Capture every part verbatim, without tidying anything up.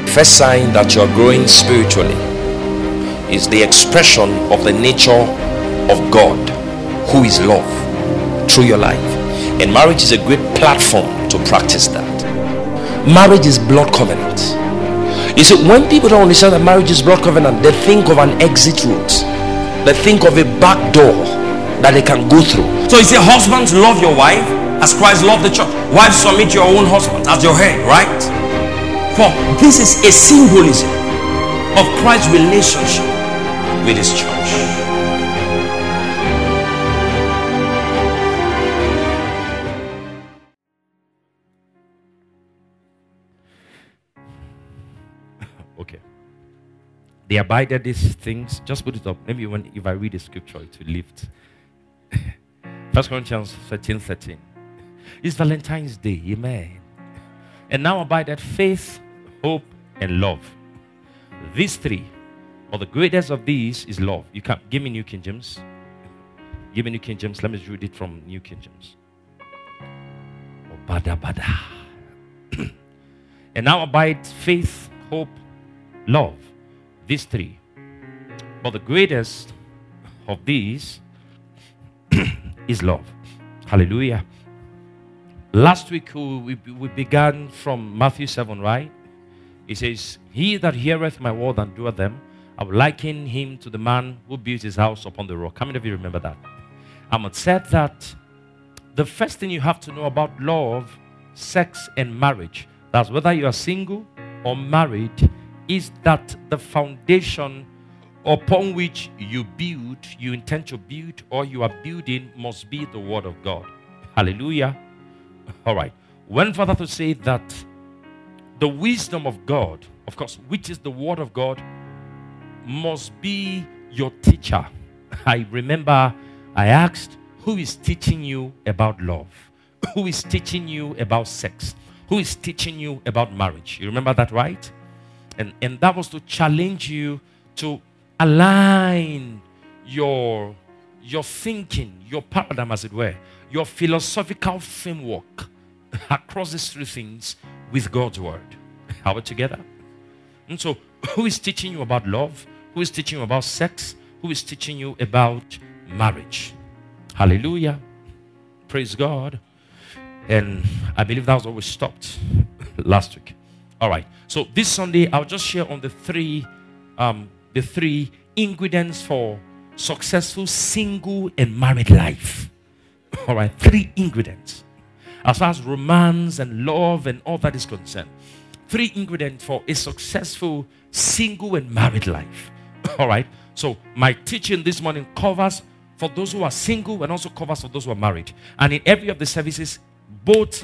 First sign that you are growing spiritually is the expression of the nature of God, who is love, through your life. And marriage is a great platform to practice that. Marriage is blood covenant. You see, when people don't understand that marriage is blood covenant, they think of an exit route. They think of a back door that they can go through. So you say, husbands, love your wife as Christ loved the church. Wives, submit your own husband as your head, right? For this is a symbolism of Christ's relationship with his church. Okay. They abided these things. Just put it up. Maybe when if I read the scripture, it will lift. First Corinthians thirteen thirteen. It's Valentine's Day. Amen. And now abided faith, hope, and love. These three. But the greatest of these is love. You can give me New King James. Give me New King James. Let me read it from New King James. Oh, bada bada. And now abide faith, hope, love. These three. But the greatest of these is love. Hallelujah. Last week we, we began from Matthew seven, right? It says, he that heareth my word and doeth them, I will liken him to the man who built his house upon the rock. How many of you remember that? Ahmad said that the first thing you have to know about love, sex, and marriage, that's whether you are single or married, is that the foundation upon which you build, you intend to build, or you are building must be the word of God. Hallelujah. All right. Went further to say that the wisdom of God, of course, which is the word of God, must be your teacher. I remember I asked, who is teaching you about love? Who is teaching you about sex? Who is teaching you about marriage? You remember that, right? And, and that was to challenge you to align your, your thinking, your paradigm, as it were, your philosophical framework across these three things with God's word. Are we together? And so, who is teaching you about love? Who is teaching you about sex? Who is teaching you about marriage? Hallelujah. Praise God. And I believe that was where we stopped last week. All right. So this Sunday, I'll just share on the three, um, the three ingredients for successful single and married life. All right. Three ingredients. As far as romance and love and all that is concerned. Three ingredients for a successful single and married life. All right. So my teaching this morning covers for those who are single and also covers for those who are married. And in every of the services, both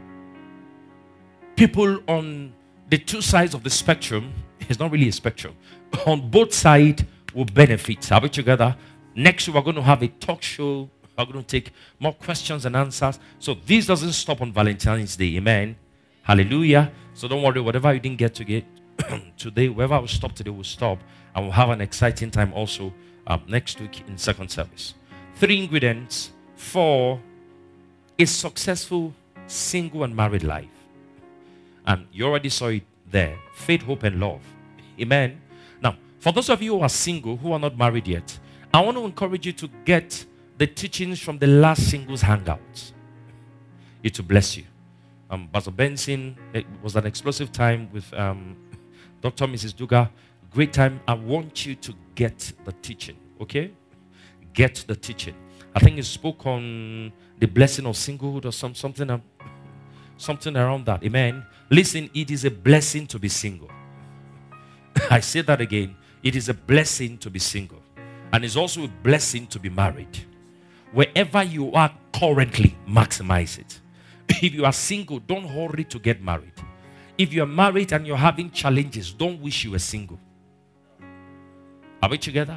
people on the two sides of the spectrum, it's not really a spectrum, on both sides will benefit. Are we together? Next week we're going to have a talk show. We're going to take more questions and answers. So this doesn't stop on Valentine's Day. Amen. Hallelujah. So don't worry, whatever you didn't get to get today, wherever we'll stop today, we'll stop. And we'll have an exciting time also um, next week in second service. Three ingredients for a successful single and married life. And you already saw it there. Faith, hope, and love. Amen. Now, for those of you who are single, who are not married yet, I want to encourage you to get the teachings from the last singles hangout. It will bless you. Um, Pastor Benson, it was an explosive time with um, Doctor and Missus Duga. Great time. I want you to get the teaching, okay? Get the teaching. I think he spoke on the blessing of singlehood or some, something, um, something around that. Amen. Listen, it is a blessing to be single. I say that again. It is a blessing to be single. And it's also a blessing to be married. Wherever you are currently, maximize it. If you are single, don't hurry to get married. If you're married and you're having challenges, don't wish you were single. Are we together?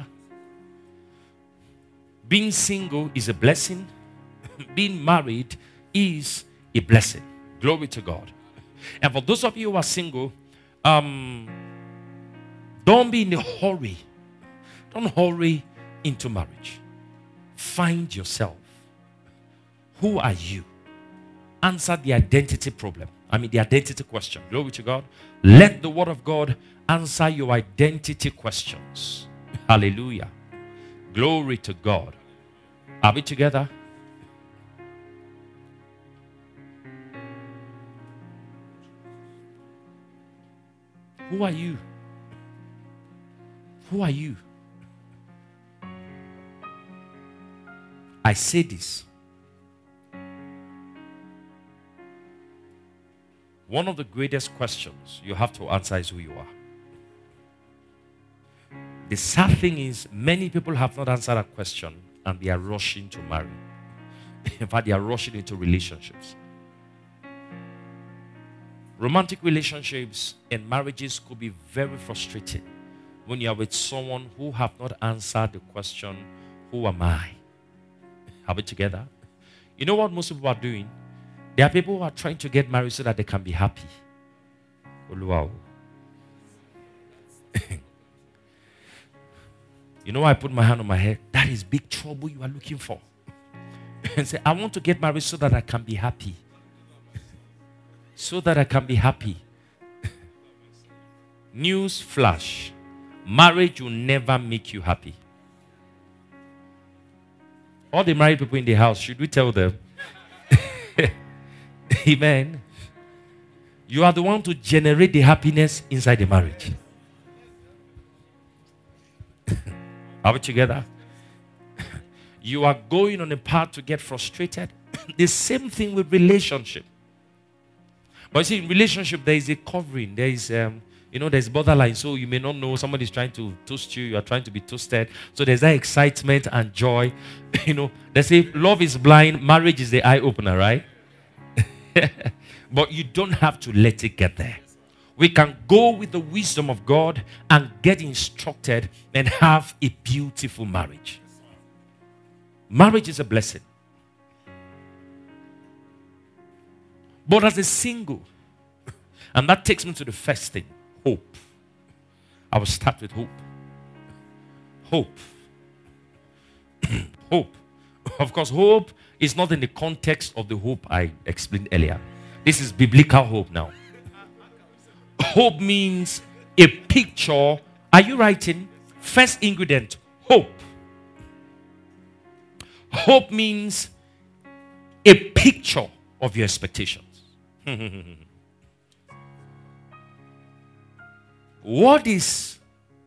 Being single is a blessing. Being married is a blessing. Glory to God. And for those of you who are single, um, don't be in a hurry. Don't hurry into marriage. Find yourself. Who are you? answer the identity problem. I mean, the identity question. Glory to God. Let the word of God answer your identity questions. Hallelujah. Glory to God. Are we together? Who are you? Who are you? I say this. One of the greatest questions you have to answer is who you are. The sad thing is, many people have not answered that question and they are rushing to marry. In fact, they are rushing into relationships. Romantic relationships and marriages could be very frustrating when you are with someone who have not answered the question, who am I? Are we together? You know what most people are doing? There are people who are trying to get married so that they can be happy. Wow. You know why I put my hand on my head? That is big trouble you are looking for. And say, I want to get married so that I can be happy. So that I can be happy. News flash. Marriage will never make you happy. All the married people in the house, should we tell them? Amen. You are the one to generate the happiness inside the marriage. Are we together? You are going on a path to get frustrated. The same thing with relationship. But you see, in relationship, there is a covering. There is, um, you know, there's borderline. So you may not know somebody's trying to toast you. You are trying to be toasted. So there's that excitement and joy. You know, they say love is blind. Marriage is the eye opener, right? But you don't have to let it get there. We can go with the wisdom of God and get instructed and have a beautiful marriage. Marriage is a blessing. But as a single, and that takes me to the first thing, hope. I will start with hope. Hope. Hope. Of course, hope is not in the context of the hope I explained earlier. This is biblical hope now. Hope means a picture. Are you writing? First ingredient, hope. Hope means a picture of your expectations. What is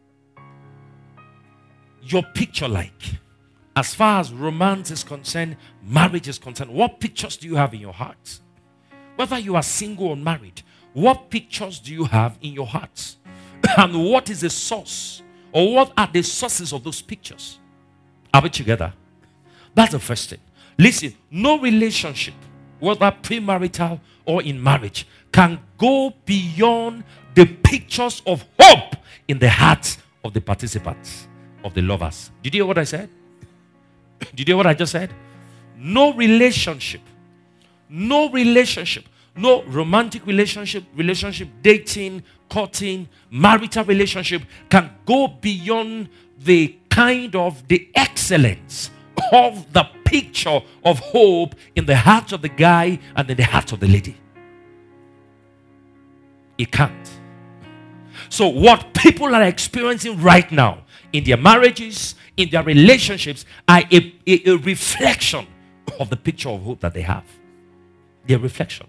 your picture like? As far as romance is concerned, marriage is concerned, what pictures do you have in your heart? Whether you are single or married, what pictures do you have in your heart? And what is the source? Or what are the sources of those pictures? Are we together? That's the first thing. Listen, no relationship, whether premarital or in marriage, can go beyond the pictures of hope in the hearts of the participants, of the lovers. Did you hear what I said? Did you hear what I just said? No relationship, no relationship, no romantic relationship, relationship, dating, courting, marital relationship can go beyond the kind of the excellence of the picture of hope in the heart of the guy and in the heart of the lady. It can't. So what people are experiencing right now in their marriages, in their relationships, are a, a, a reflection of the picture of hope that they have. Their reflection.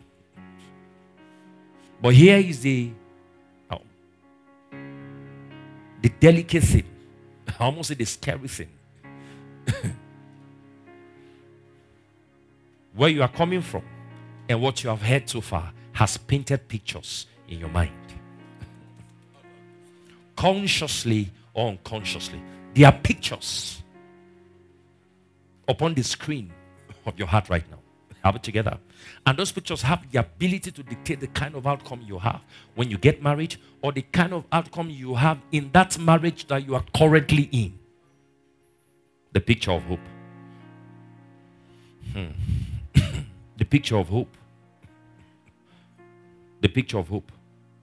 But here is the oh, the delicate thing. I almost say the scary thing. Where you are coming from and what you have heard so far has painted pictures in your mind. Consciously or unconsciously. There are pictures upon the screen of your heart right now. Have it together. And those pictures have the ability to dictate the kind of outcome you have when you get married, or the kind of outcome you have in that marriage that you are currently in. The picture of hope. Hmm. The picture of hope. The picture of hope.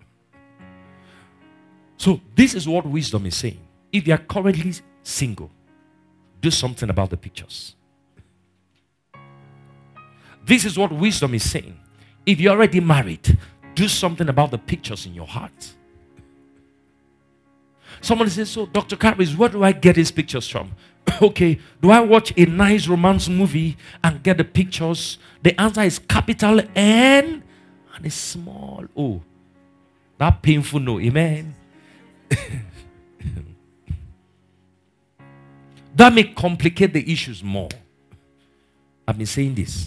So this is what wisdom is saying. If you are currently single, do something about the pictures. This is what wisdom is saying. If you're already married, do something about the pictures in your heart. Someone says, so Doctor Caris, where do I get these pictures from? Okay, do I watch a nice romance movie and get the pictures? The answer is capital N and a small O. That painful no, amen. That may complicate the issues more. I've been saying this.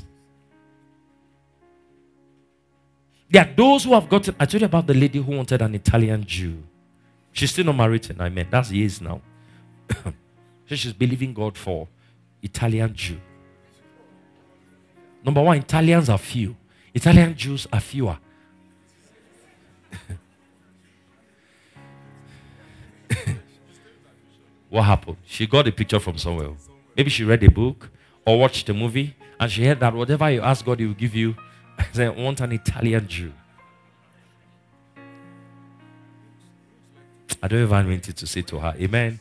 There are those who have gotten. I told you about the lady who wanted an Italian Jew. She's still not married, and I mean, that's years now. So she's believing God for Italian Jew. Number one, Italians are few. Italian Jews are fewer. What happened? She got a picture from somewhere. Maybe she read a book or watched a movie and she heard that whatever you ask God, He will give you. I said, I want an Italian Jew. I don't even want it to say to her, amen.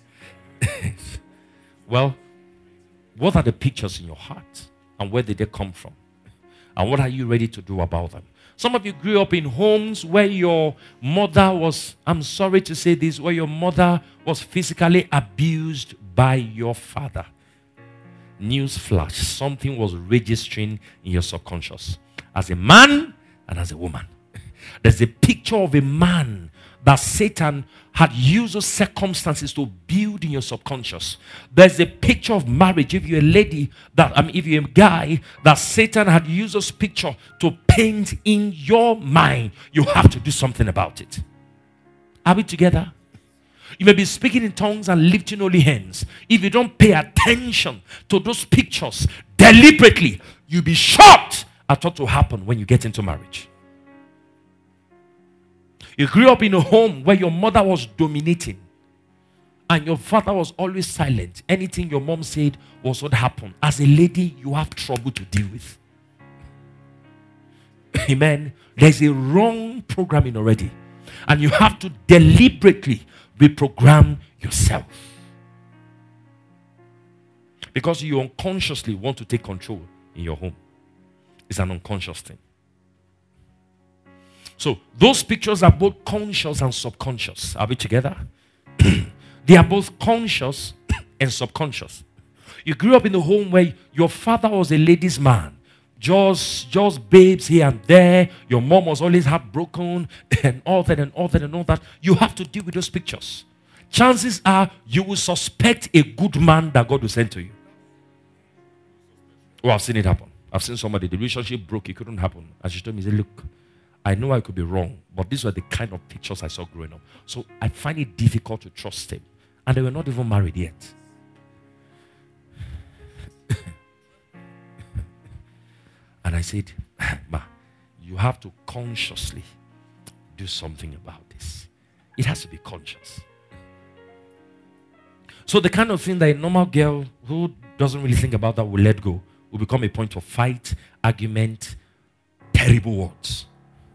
Well, what are the pictures in your heart? And where did they come from? And what are you ready to do about them? Some of you grew up in homes where your mother was, I'm sorry to say this, where your mother was physically abused by your father. News flash, something was registering in your subconscious. As a man and as a woman. There's a picture of a man that Satan had used those circumstances to build in your subconscious. There's a picture of marriage. If you're a lady, that I mean, if you're a guy, that Satan had used this picture to paint in your mind. You have to do something about it. Are we together? You may be speaking in tongues and lifting holy hands. If you don't pay attention to those pictures deliberately, you'll be shocked at what will happen when you get into marriage. You grew up in a home where your mother was dominating and your father was always silent. Anything your mom said was what happened. As a lady, you have trouble to deal with. Amen. There's a wrong programming already. And you have to deliberately reprogram yourself. Because you unconsciously want to take control in your home. It's an unconscious thing. So those pictures are both conscious and subconscious. Are we together? They are both conscious and subconscious. You grew up in a home where your father was a ladies' man. Just, just babes here and there. Your mom was always heartbroken and all that and all that and all that. You have to deal with those pictures. Chances are you will suspect a good man that God will send to you. Oh, I've seen it happen. I've seen somebody, the relationship broke, it couldn't happen. And she told me, look, I know I could be wrong, but these were the kind of pictures I saw growing up. So I find it difficult to trust him. And they were not even married yet. And I said, Ma, you have to consciously do something about this. It has to be conscious. So the kind of thing that a normal girl who doesn't really think about that will let go will become a point of fight, argument, terrible words.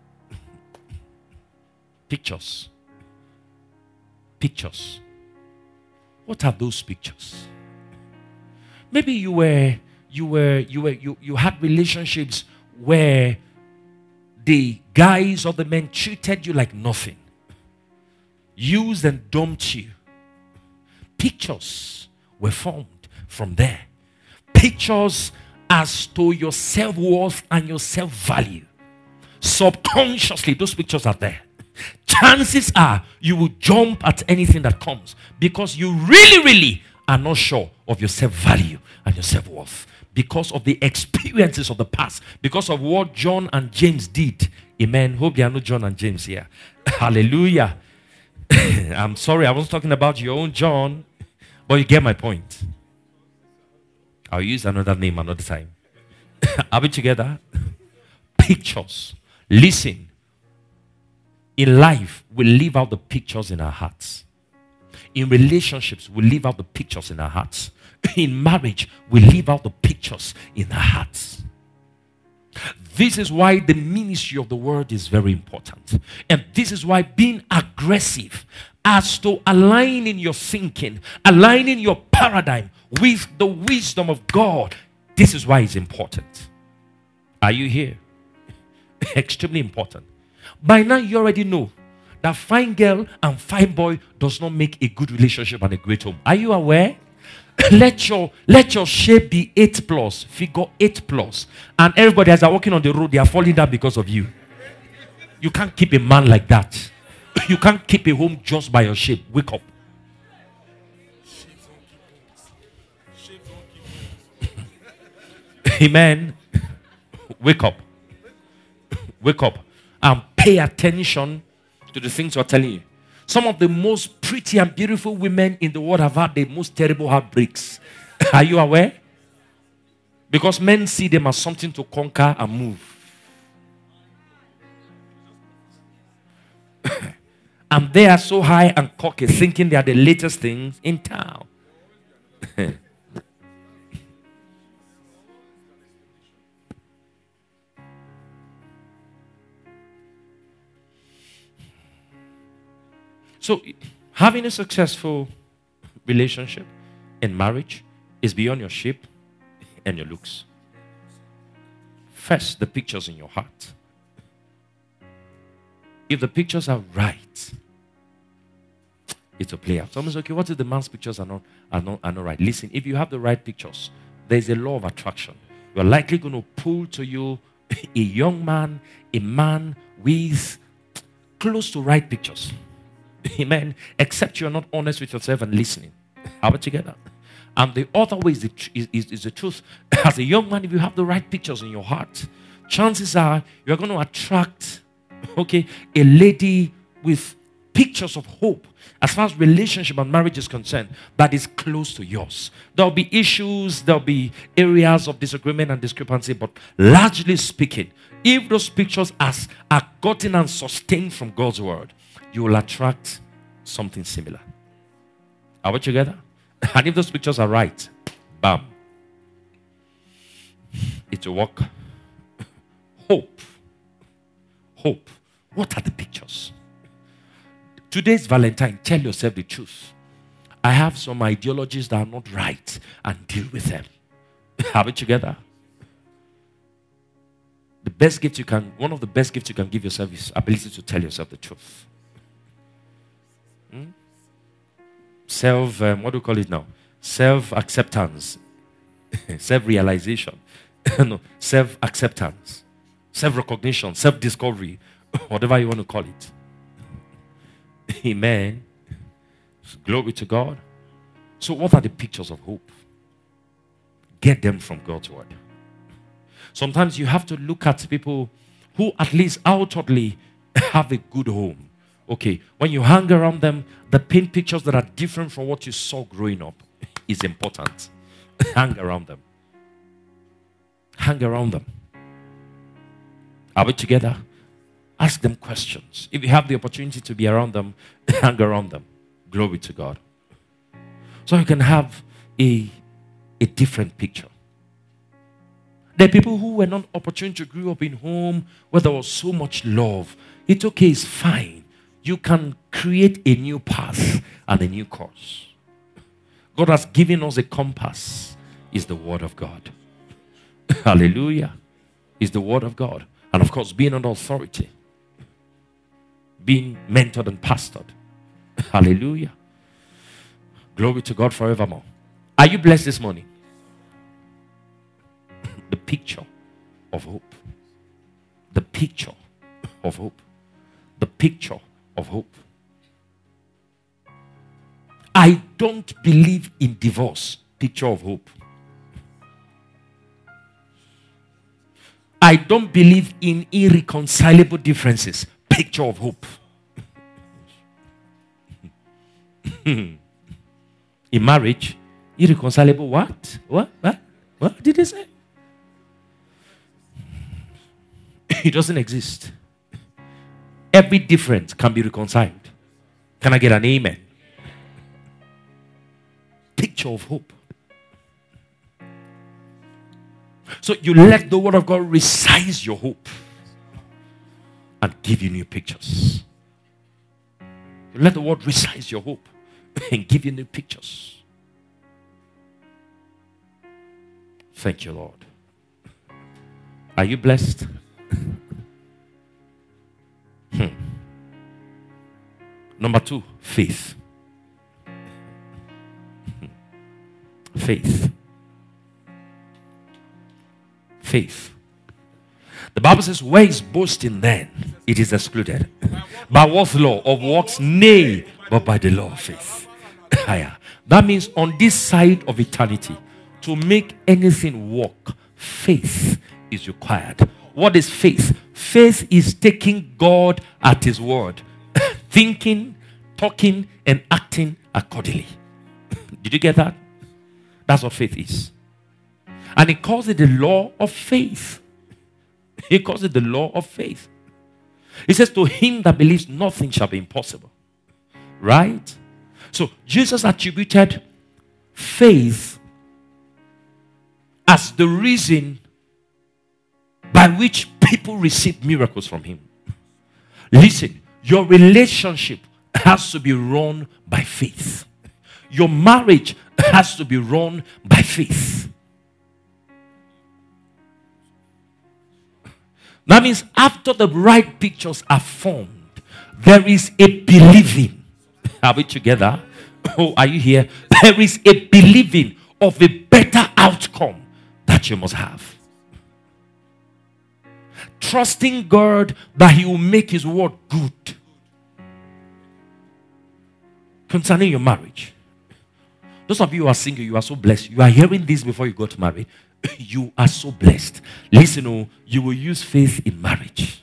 Pictures. Pictures. What are those pictures? Maybe you were, you were, you were, you, you had relationships where the guys or the men treated you like nothing. Used and dumped you. Pictures were formed from there. Pictures as to your self-worth and your self-value. Subconsciously, those pictures are there. Chances are you will jump at anything that comes because you really, really are not sure of your self-value and your self-worth because of the experiences of the past, because of what John and James did. Amen. Hope there are no John and James here. Hallelujah. I'm sorry, I wasn't talking about your own John, but you get my point. I'll use another name another time. Are we together? Pictures. Listen. In life, we live out the pictures in our hearts. In relationships, we live out the pictures in our hearts. In marriage, we live out the pictures in our hearts. This is why the ministry of the word is very important. And this is why being aggressive as to aligning your thinking, aligning your paradigm with the wisdom of God, this is why it's important. Are you here? Extremely important. By now, you already know that fine girl and fine boy does not make a good relationship and a great home. Are you aware? let your let your shape be eight plus, figure eight plus, and everybody as they're walking on the road, they are falling down because of you. You can't keep a man like that. You can't keep a home just by your shape. Wake up. Amen. Wake up. Wake up and pay attention to the things we're telling you. Some of the most pretty and beautiful women in the world have had the most terrible heartbreaks. Are you aware? Because men see them as something to conquer and move. And they are so high and cocky, thinking they are the latest things in town. So, having a successful relationship in marriage is beyond your shape and your looks. First, the pictures in your heart. If the pictures are right, it will play out. Someone says, okay, what if the man's pictures are not, are, not, are not right? Listen, if you have the right pictures, there's a law of attraction. You're likely going to pull to you a young man, a man with close to right pictures. Amen. Except you're not honest with yourself and listening. Have it together. And the other way is the, is, is, is the truth. As a young man, if you have the right pictures in your heart, chances are you're going to attract, okay, a lady with pictures of hope as far as relationship and marriage is concerned that is close to yours. There'll be issues, there'll be areas of disagreement and discrepancy, but largely speaking, if those pictures are, are gotten and sustained from God's word, you will attract something similar. Are we together? And if those pictures are right, bam, it will work. Hope. Hope. What are the pictures? Today's Valentine. Tell yourself the truth. I have some ideologies that are not right and deal with them. Are we together? The best gift you can, one of the best gifts you can give yourself is ability to tell yourself the truth. Hmm? Self, um, what do we call it now? Self-acceptance. Self-realization. No, self-acceptance. Self-recognition. Self-discovery. Whatever you want to call it. Amen. Glory to God. So what are the pictures of hope? Get them from God's word. Sometimes you have to look at people who at least outwardly have a good home. Okay, when you hang around them, the paint pictures that are different from what you saw growing up is important. Hang around them. Hang around them. Are we together? Ask them questions. If you have the opportunity to be around them, hang around them. Glory to God. So you can have a, a different picture. There are people who were not opportune to grow up in home where there was so much love. It's okay, it's fine. You can create a new path and a new course. God has given us a compass. Is the word of God. Hallelujah. Is the word of God. And of course, being under authority. Being mentored and pastored. Hallelujah. Glory to God forevermore. Are you blessed this morning? The picture of hope. The picture of hope. The picture of hope. I don't believe in divorce. Picture of hope. I don't believe in irreconcilable differences. Picture of hope. In marriage, irreconcilable what? What? What? What did he say? It doesn't exist. Every difference can be reconciled. Can I get an amen? Picture of hope. So you let the word of God resize your hope and give you new pictures. You let the word resize your hope and give you new pictures. Thank you, Lord. Are you blessed? hmm. Number two, faith. Faith. Faith. The Bible says, where is boasting then? It is excluded. By what law? Of works? Nay, but by the law of faith. That means on this side of eternity, to make anything work, faith is required. What is faith? Faith is taking God at His word, thinking, talking, and acting accordingly. Did you get that? That's what faith is. And He calls it the law of faith. He calls it the law of faith. He says, to him that believes, nothing shall be impossible. Right? So Jesus attributed faith as the reason by which people receive miracles from Him. Listen, your relationship has to be run by faith. Your marriage has to be run by faith. That means after the right pictures are formed, there is a believing. Are we together? Oh, are you here? There is a believing of a better outcome that you must have. Trusting God that He will make His word good. Concerning your marriage. Those of you who are single, you are so blessed. You are hearing this before you got married. You are so blessed. Listen, oh, you will use faith in marriage.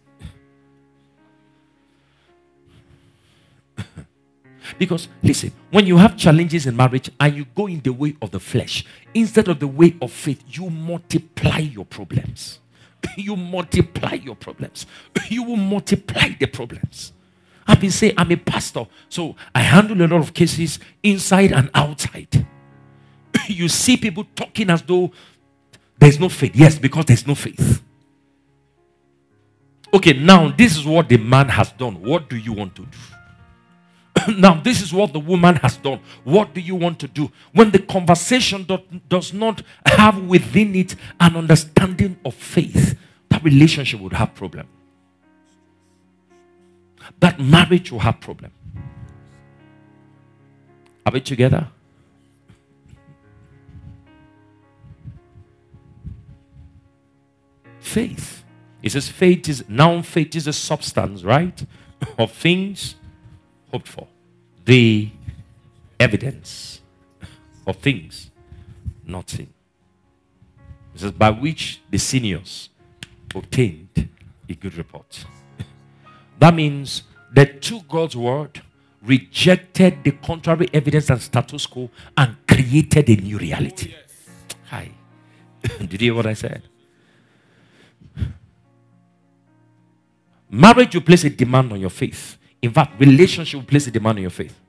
Because, listen, when you have challenges in marriage and you go in the way of the flesh, instead of the way of faith, you multiply your problems. You multiply your problems. You will multiply the problems. I've been saying, I'm a pastor, so I handle a lot of cases inside and outside. You see people talking as though there's no faith. Yes, because there's no faith. Okay, now this is what the man has done. What do you want to do? Now this is what the woman has done. What do you want to do? When the conversation do, does not have within it an understanding of faith, that relationship would have problem. That marriage will have problem. Are we together? Faith. It says faith is, now faith is a substance, right? Of things hoped for. The evidence of things not seen. It says by which the seniors obtained a good report. That means they took God's word, rejected the contrary evidence and status quo, and created a new reality. Hi. Did you hear what I said? Marriage will place a demand on your faith. In fact, relationship will place a demand on your faith.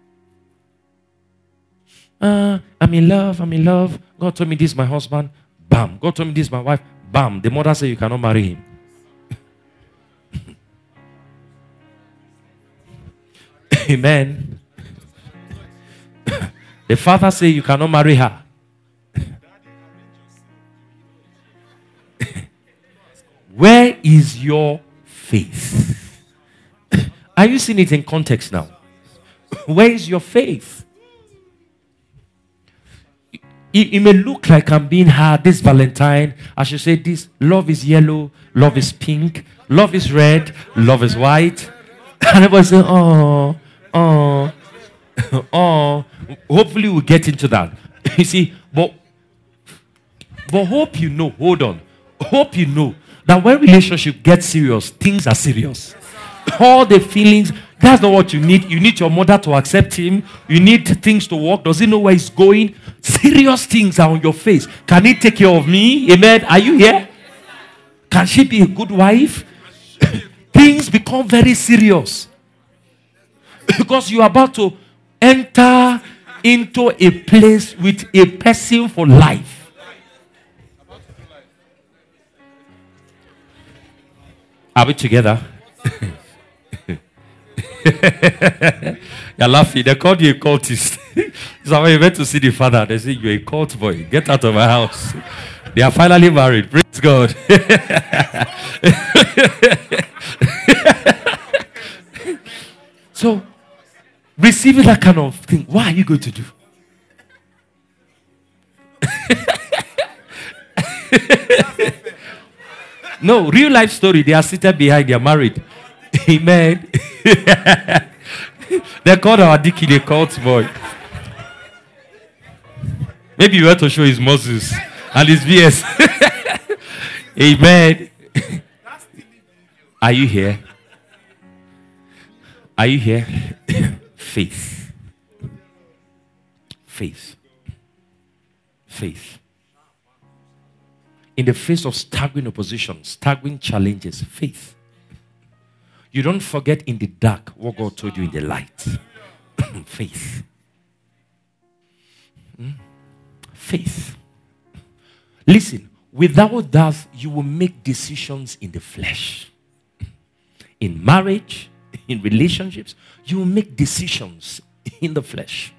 Uh, I'm in love, I'm in love. God told me this is my husband. Bam. God told me this is my wife. Bam. The mother said you cannot marry him. Amen. The father said you cannot marry her. Where is your faith? Are you seeing it in context now? Where is your faith? It, it may look like I'm being hard this Valentine. I should say this. Love is yellow. Love is pink. Love is red. Love is white. And everybody say, oh, oh, oh. Hopefully we'll get into that. You see, but, but hope you know, hold on. Hope you know that when relationship gets serious, things are serious. All the feelings, that's not what you need. You need your mother to accept him. You need things to work. Does he know where he's going? Serious things are on your face. Can he take care of me? Amen. Are you here? Can she be a good wife? Things become very serious. Because you are about to enter into a place with a person for life. Are we together? You're laughing. They called you a cultist. So when you went to see the father, they say, you're a cult boy. Get out of my house. They are finally married. Praise with God. So, receiving that kind of thing, what are you going to do? No, real life story. They are seated behind, they are married. Amen. They called our dicky the cult boy. Maybe you have to show his muscles and his V S. Amen. Are you here? Are you here? Faith. Faith. Faith. In the face of staggering opposition, staggering challenges, faith. You don't forget in the dark what God told you in the light. Faith. Hmm? Faith. Listen, without that, you will make decisions in the flesh. In marriage, in relationships, you will make decisions in the flesh.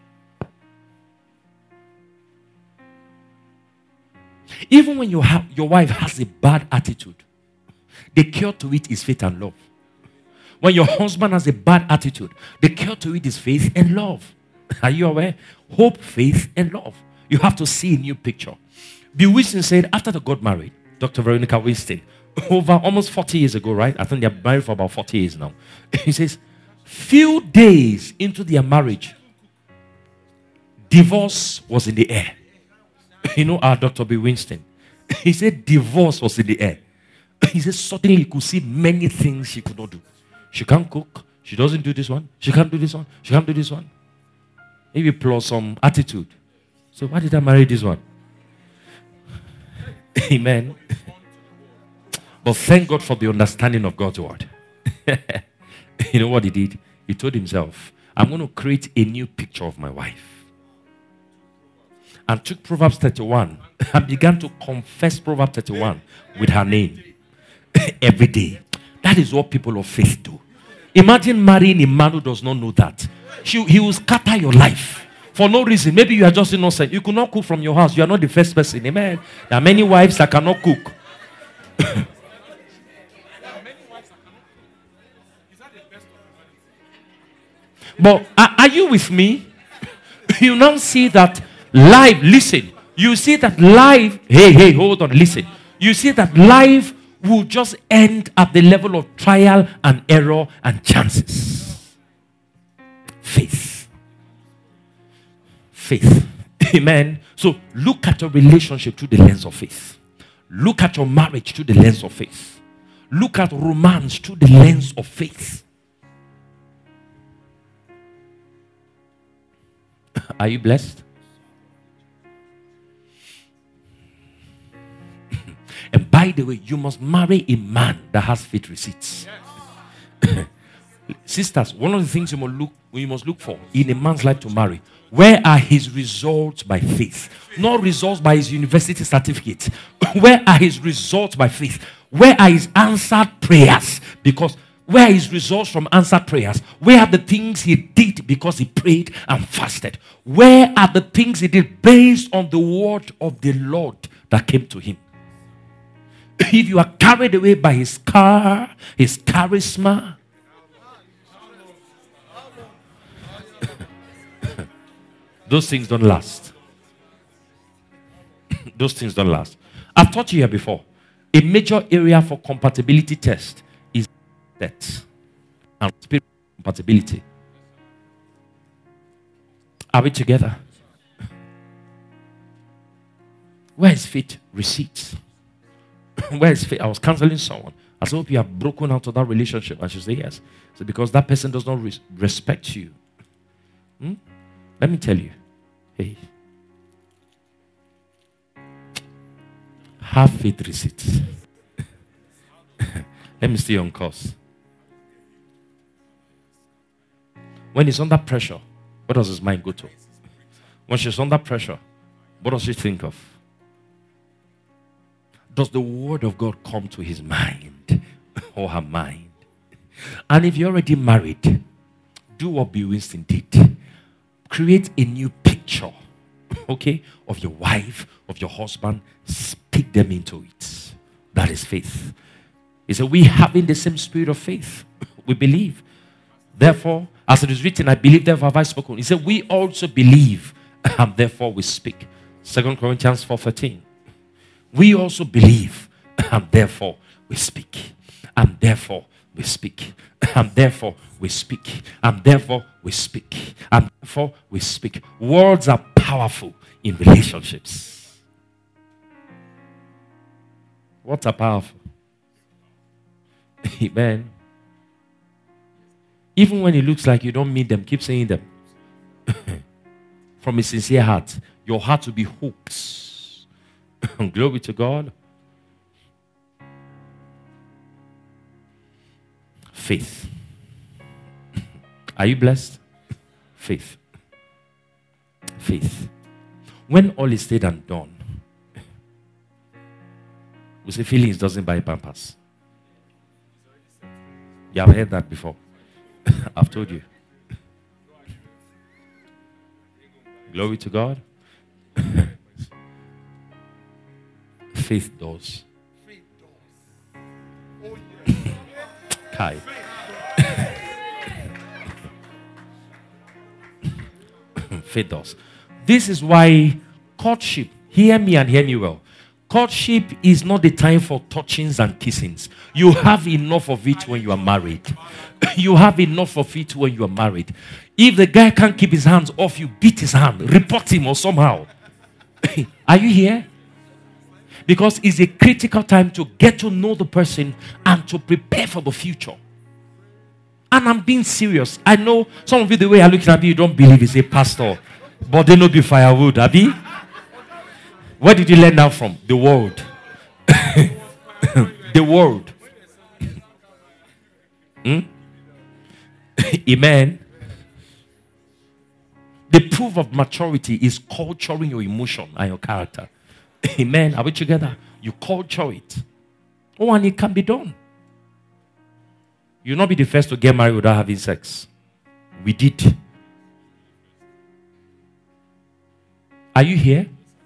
Even when you have, your wife has a bad attitude, the cure to it is faith and love. When your husband has a bad attitude, the cure to it is faith and love. Are you aware? Hope, faith, and love. You have to see a new picture. Bill Winston said, after they got married, Doctor Veronica Winston, over almost forty years ago, right? I think they're married for about forty years now. He says, few days into their marriage, divorce was in the air. You know our Doctor B. Winston. He said divorce was in the air. He said suddenly he could see many things she could not do. She can't cook. She doesn't do this one. She can't do this one. She can't do this one. Maybe plus some attitude. So why did I marry this one? Amen. But thank God for the understanding of God's word. You know what he did? He told himself, I'm going to create a new picture of my wife. And took Proverbs thirty-one and began to confess Proverbs thirty-one with her name every day. That is what people of faith do. Imagine marrying a man who does not know that. She, he will scatter your life for no reason. Maybe you are just innocent. You could not cook from your house. You are not the first person. Amen. There are many wives that cannot cook. But are, are you with me? You now see that life, listen. You see that life, hey, hey, hold on, listen. You see that life will just end at the level of trial and error and chances. Faith. Faith. Amen. So look at your relationship through the lens of faith. Look at your marriage through the lens of faith. Look at romance through the lens of faith. Are you blessed? And by the way, you must marry a man that has faith receipts. Yes. Sisters, one of the things you must look you must look for in a man's life to marry, where are his results by faith? Not results by his university certificate. Where are his results by faith? Where are his answered prayers? Because where are his results from answered prayers? Where are the things he did because he prayed and fasted? Where are the things he did based on the word of the Lord that came to him? If you are carried away by his car, his charisma, those things don't last. Those things don't last. I've taught you here before. A major area for compatibility test is that and spirit compatibility. Are we together? Where is faith receipts? Where is faith? I was counseling someone. I said, hope you have broken out of that relationship. And she said, yes. So because that person does not res- respect you. Hmm? Let me tell you. Hey. Have faith receipts. Let me stay on course. When he's under pressure, what does his mind go to? When she's under pressure, what does she think of? Does the word of God come to his mind or her mind? And if you're already married, do what Bill Winston did. Create a new picture, okay, of your wife, of your husband. Speak them into it. That is faith. He said, we having the same spirit of faith, we believe. Therefore, as it is written, I believe, therefore have I spoken. He said, we also believe, and therefore we speak. Second Corinthians four thirteen. We also believe, and therefore we speak. And therefore we speak. And therefore we speak. And therefore we speak. And therefore we speak. Words are powerful in relationships. Words are powerful. Amen. Even when it looks like you don't mean them, keep saying them. From a sincere heart. Your heart will be hooked. Glory to God. Faith. Are you blessed? Faith. Faith. When all is said and done, we say feelings doesn't buy pampers. You have heard that before. I've told you. Glory to God. Faith does. Kai. Faith does. This is why courtship, hear me and hear me well. Courtship is not the time for touchings and kissings. You have enough of it when you are married. You have enough of it when you are married. If the guy can't keep his hands off you, beat his hand, report him or somehow. Are you here? Because it's a critical time to get to know the person and to prepare for the future. And I'm being serious. I know some of you, the way I'm looking at you, you don't believe it's a pastor. But they know be firewood, Abi. Where did you learn that from? The world. The world. Hmm? Amen. The proof of maturity is culturing your emotion and your character. Amen. Are we together? You culture it. Oh, and it can be done. You'll not be the first to get married without having sex. We did. Are you here?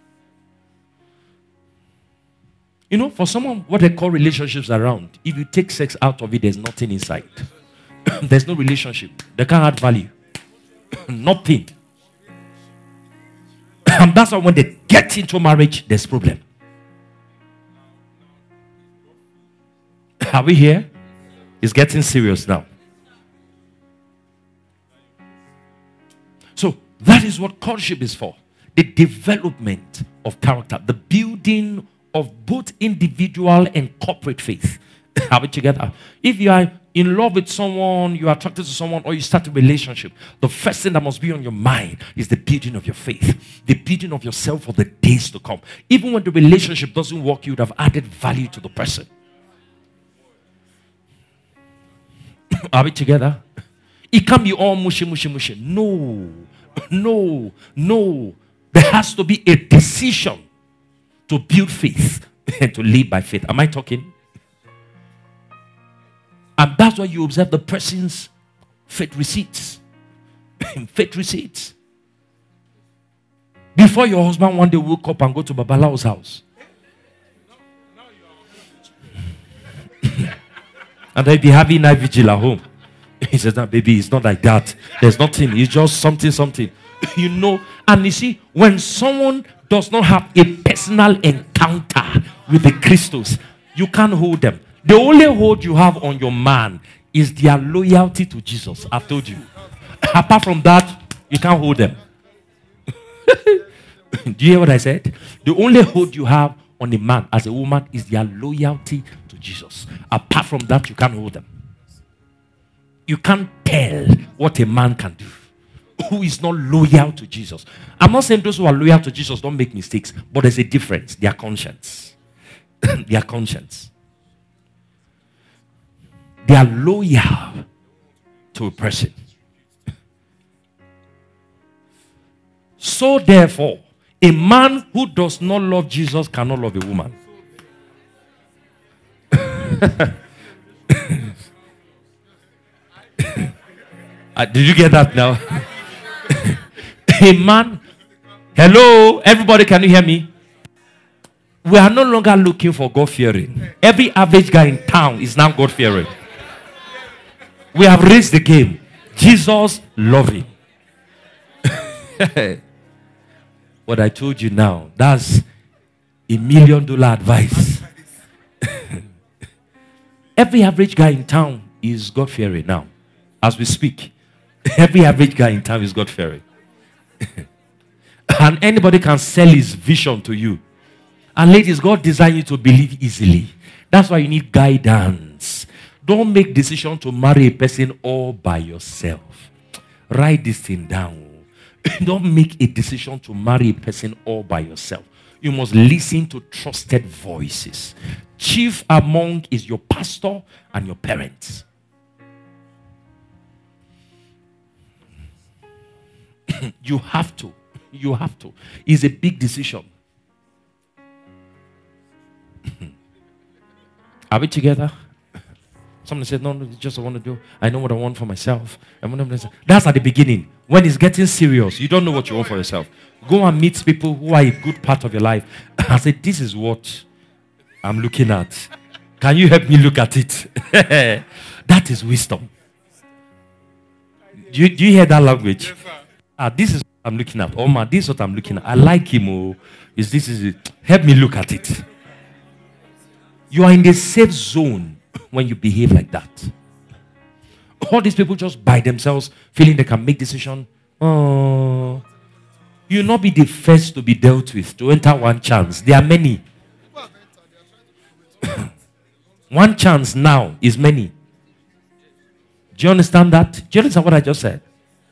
You know, for someone, what they call relationships around, if you take sex out of it, there's nothing inside. There's no relationship. They can't add value. Nothing. And that's why when they get into marriage, there's problem. Are we here? It's getting serious now. So that is what courtship is for. The development of character. The building of both individual and corporate faith. Are we together? If you are in love with someone, you are attracted to someone, or you start a relationship, the first thing that must be on your mind is the building of your faith, the building of yourself for the days to come. Even when the relationship doesn't work, you would have added value to the person. Are we together? It can't be all mushy, mushy, mushy. No, no, no. There has to be a decision to build faith and to live by faith. Am I talking? And that's why you observe the person's faith receipts. Faith receipts. Before your husband one day woke up and go to Babalao's house. And they'll be having night vigil at home. He says, no, baby, it's not like that. There's nothing. It's just something, something. You know, and you see, when someone does not have a personal encounter with the Christos, you can't hold them. The only hold you have on your man is their loyalty to Jesus. I've told you. Apart from that, you can't hold them. Do you hear what I said? The only hold you have on a man as a woman is their loyalty to Jesus. Apart from that, you can't hold them. You can't tell what a man can do who is not loyal to Jesus. I'm not saying those who are loyal to Jesus don't make mistakes, but there's a difference. Their conscience. Their conscience. They are loyal to a person. So therefore, a man who does not love Jesus cannot love a woman. uh, did you get that now? A man, hello, everybody, can you hear me? We are no longer looking for God-fearing. Every average guy in town is now God-fearing. We have raised the game. Jesus loving. What I told you now, that's a million dollar advice. Every average guy in town is God-fearing now. As we speak, every average guy in town is God-fearing. And anybody can sell his vision to you. And ladies, God designed you to believe easily. That's why you need guidance. Don't make decision to marry a person all by yourself. Write this thing down. Don't make a decision to marry a person all by yourself. You must listen to trusted voices. Chief among is your pastor and your parents. You have to. You have to. It's a big decision. Are we together? Someone said, no, no, it's just I want to do. I know what I want for myself. That's at the beginning. When it's getting serious, you don't know what you want for yourself. Go and meet people who are a good part of your life. I said, this is what I'm looking at. Can you help me look at it? That is wisdom. Do you, do you hear that language? Yes, sir. Ah, this is what I'm looking at. Oh man, this is what I'm looking at. I like him. Oh, is this is it? Help me look at it. You are in the safe zone when you behave like that. All these people just by themselves feeling they can make decision. Oh, you'll not be the first to be dealt with to enter one chance. There are many. One chance now is many. Do you understand that? Do you understand what I just said?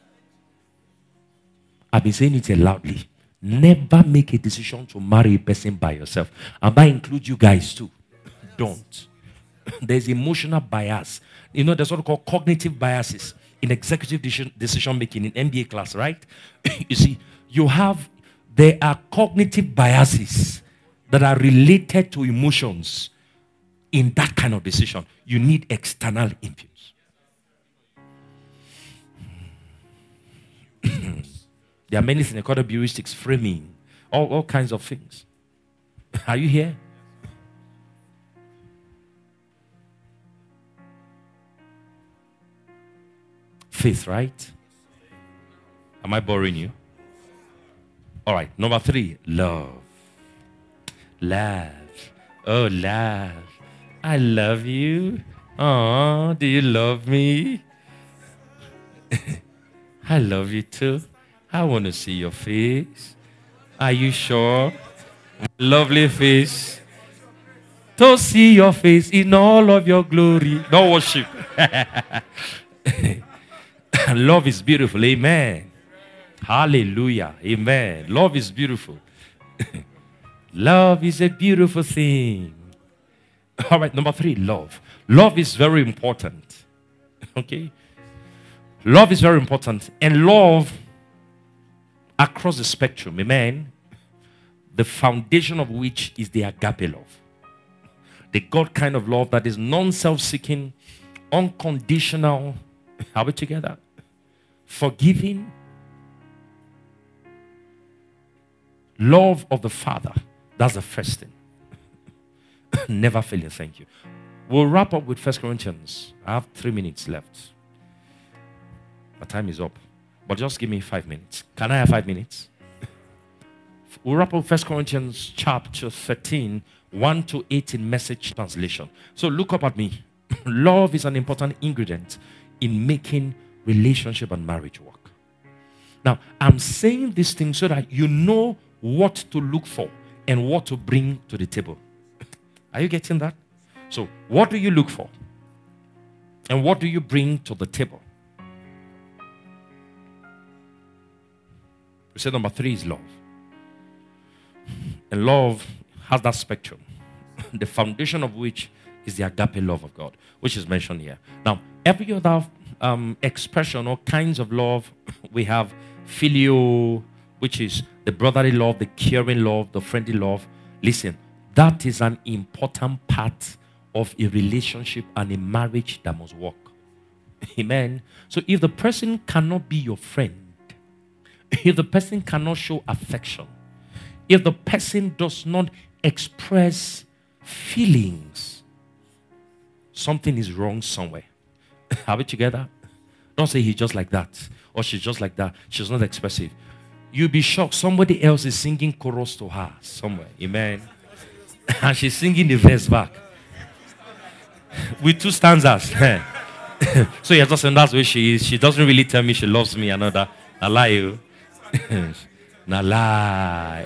I've been saying it loudly. Never make a decision to marry a person by yourself. And that includes you guys too. Don't. There's emotional bias. You know, there's what we call cognitive biases in executive decision, decision making in M B A class, right? You see, you have, there are cognitive biases that are related to emotions in that kind of decision. You need external inputs. There are many things they call the heuristics, framing, all, all kinds of things. Are you here? Faith, right? Am I boring you? All right, number three, love. Love. Oh, love. I love you. Oh, do you love me? I love you too. I want to see your face. Are you sure? Lovely face. To see your face in all of your glory. No worship. Love is beautiful. Amen. Hallelujah. Amen. Love is beautiful. Love is a beautiful thing. All right, number three, love. Love is very important. Okay? Love is very important. And love across the spectrum, amen, the foundation of which is the agape love. The God kind of love that is non-self-seeking, unconditional, are we together? Forgiving. Love of the Father. That's the first thing. Never failing, thank you. We'll wrap up with First Corinthians. I have three minutes left. My time is up. But just give me five minutes. Can I have five minutes? We'll wrap up First Corinthians chapter thirteen, one to eight in Message translation. So look up at me. Love is an important ingredient in making relationship and marriage work. Now, I'm saying this thing so that you know what to look for and what to bring to the table. Are you getting that? So, what do you look for? And what do you bring to the table? We said number three is love. And love has that spectrum, the foundation of which is the agape love of God, which is mentioned here. Now, every other um, expression or kinds of love, we have filial, which is the brotherly love, the caring love, the friendly love. Listen, that is an important part of a relationship and a marriage that must work. Amen. So if the person cannot be your friend, if the person cannot show affection, if the person does not express feelings, something is wrong somewhere. Are we together? Don't say he's just like that or she's just like that. She's not expressive. You'll be shocked. Somebody else is singing chorus to her somewhere. Amen. And she's singing the verse back with two stanzas. So yeah, just and that's where she is. She doesn't really tell me she loves me. Another, I lie you. Na lie.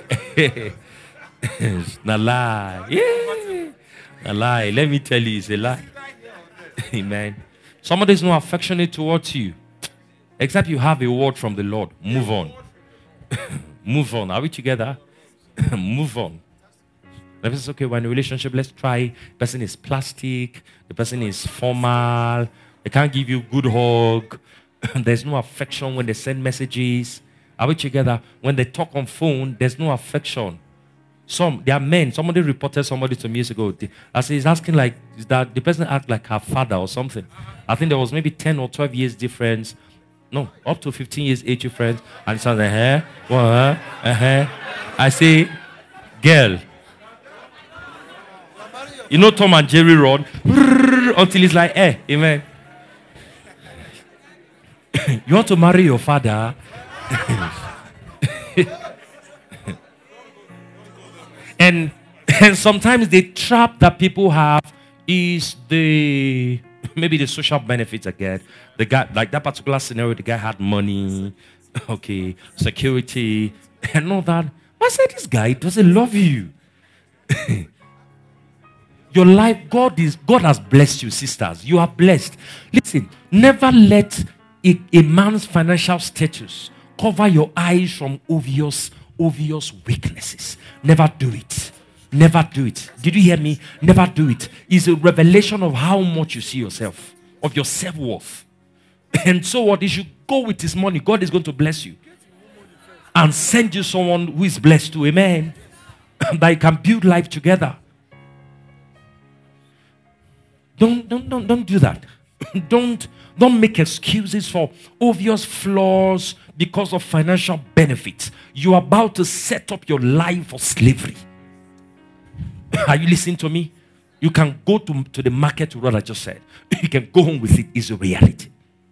Na lie. Yeah. Na lie. Let me tell you, it's a lie. Amen. Somebody's not affectionate towards you, except you have a word from the Lord. Move on. Move on. Are we together? Move on. The person says, okay, we're in a relationship. Let's try. The person is plastic. The person is formal. They can't give you good hug. There's no affection when they send messages. Are we together? When they talk on phone, there's no affection. Some, they are men. Somebody reported somebody to me years ago. I said, he's asking like, is that the person act like her father or something. I think there was maybe ten or twelve years difference. No, up to fifteen years age difference. And it's like, uh-huh, uh-huh, uh-huh. I say, girl. You know Tom and Jerry run until it's like, eh, amen. You want to marry your father? and and sometimes the trap that people have is the maybe the social benefits again. The guy, like that particular scenario, the guy had money, okay, security, and all that. I said, this guy doesn't love you. Your life, God is God has blessed you, sisters. You are blessed. Listen, never let a, a man's financial status cover your eyes from obvious, obvious weaknesses. Never do it. Never do it. Did you hear me? Never do it. It's a revelation of how much you see yourself, of your self-worth. And so what? If you go with his money, God is going to bless you and send you someone who is blessed too. Amen. That you can build life together. Don't, don't, don't, don't do that. don't, don't make excuses for obvious flaws because of financial benefits. You are about to set up your life for slavery. Are you listening to me? You can go to, to the market to what I just said. You can go home with it. It's a reality.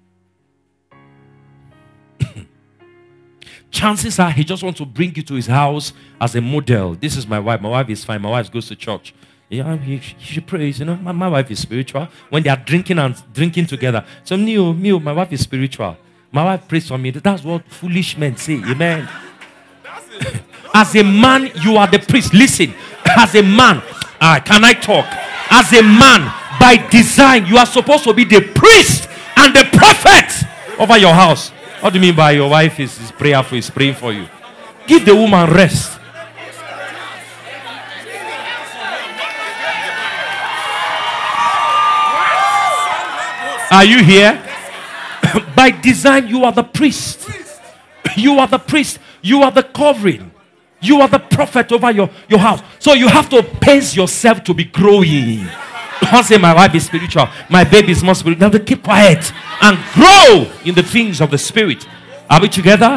Chances are he just wants to bring you to his house as a model. This is my wife. My wife is fine. My wife goes to church. Yeah, he, she prays. You know, my, my wife is spiritual. When they are drinking and drinking together, so me, me, my wife is spiritual. My wife prays for me. That's what foolish men say. Amen. As a man, you are the priest. Listen, as a man, uh, can I talk? As a man, by design, you are supposed to be the priest and the prophet over your house. What do you mean by your wife is, is prayerful, is praying for you? Give the woman rest. Are you here? By design, you are the priest. You are the priest. You are the covering. You are the prophet over your, your house. So you have to pace yourself to be growing. Don't say my wife is spiritual, my baby is more spiritual. You have to keep quiet and grow in the things of the spirit. Are we together?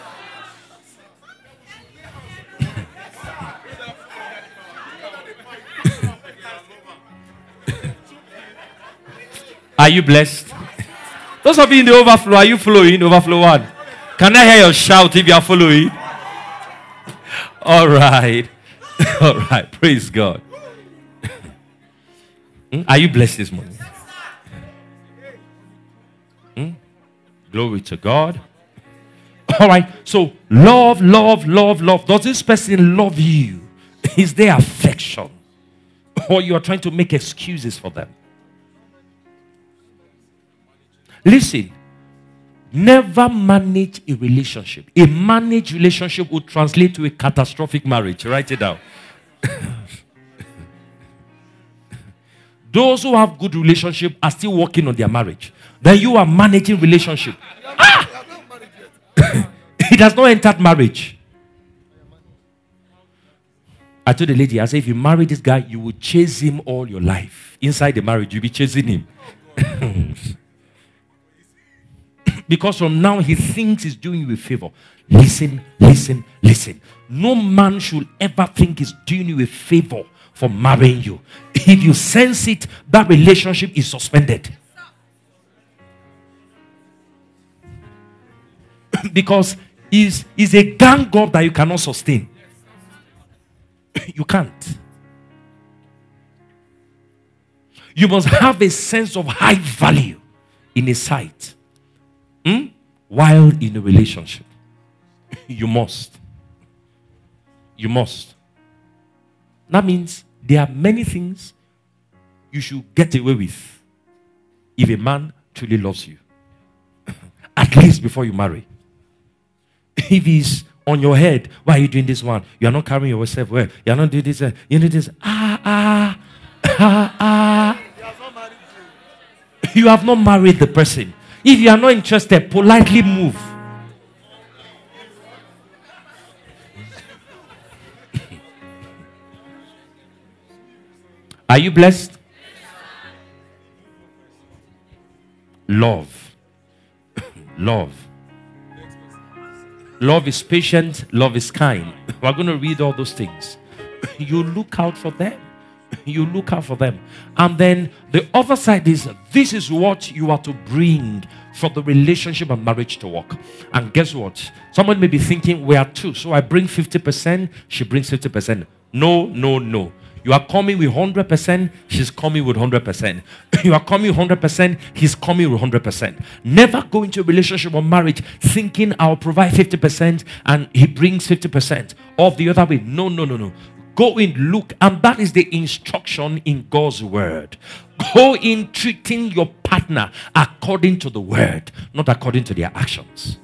Are you blessed? Those of you in the overflow, are you following? Overflow one. Can I hear your shout if you are following? All right. All right. Praise God. Hmm? Are you blessed this morning? Hmm? Glory to God. All right. So, love, love, love, love. Does this person love you? Is there affection? Or you are trying to make excuses for them? Listen. Never manage a relationship. A managed relationship would translate to a catastrophic marriage. Write it down. Those who have good relationship are still working on their marriage. Then you are managing relationship. Ah! It has not entered marriage. I told the lady, I said, if you marry this guy, you will chase him all your life. Inside the marriage, you'll be chasing him. Because from now he thinks he's doing you a favor. Listen, listen, listen. No man should ever think he's doing you a favor for marrying you. If you sense it, that relationship is suspended. Because he's, he's a gang god that you cannot sustain. You can't. You must have a sense of high value in a sight. Hmm? While in a relationship. You must. You must. That means there are many things you should get away with if a man truly loves you. At least before you marry. If he's on your head, why are you doing this one? You are not carrying yourself well. You are not doing this. Uh, you need this. Ah, ah, ah, ah. You have not married the person. If you are not interested, politely move. Are you blessed? Love. Love. Love is patient. Love is kind. We're going to read all those things. You look out for them. You look out for them. And then the other side is, this is what you are to bring for the relationship and marriage to work. And guess what? Someone may be thinking, we are two, so I bring fifty percent, she brings fifty percent. No, no, no. You are coming with one hundred percent, she's coming with one hundred percent. You are coming with one hundred percent, he's coming with one hundred percent. Never go into a relationship or marriage thinking I'll provide fifty percent and he brings fifty percent. Or the other way. No, no, no, no. Go in, look, and that is the instruction in God's word. Go in treating your partner according to the word, not according to their actions.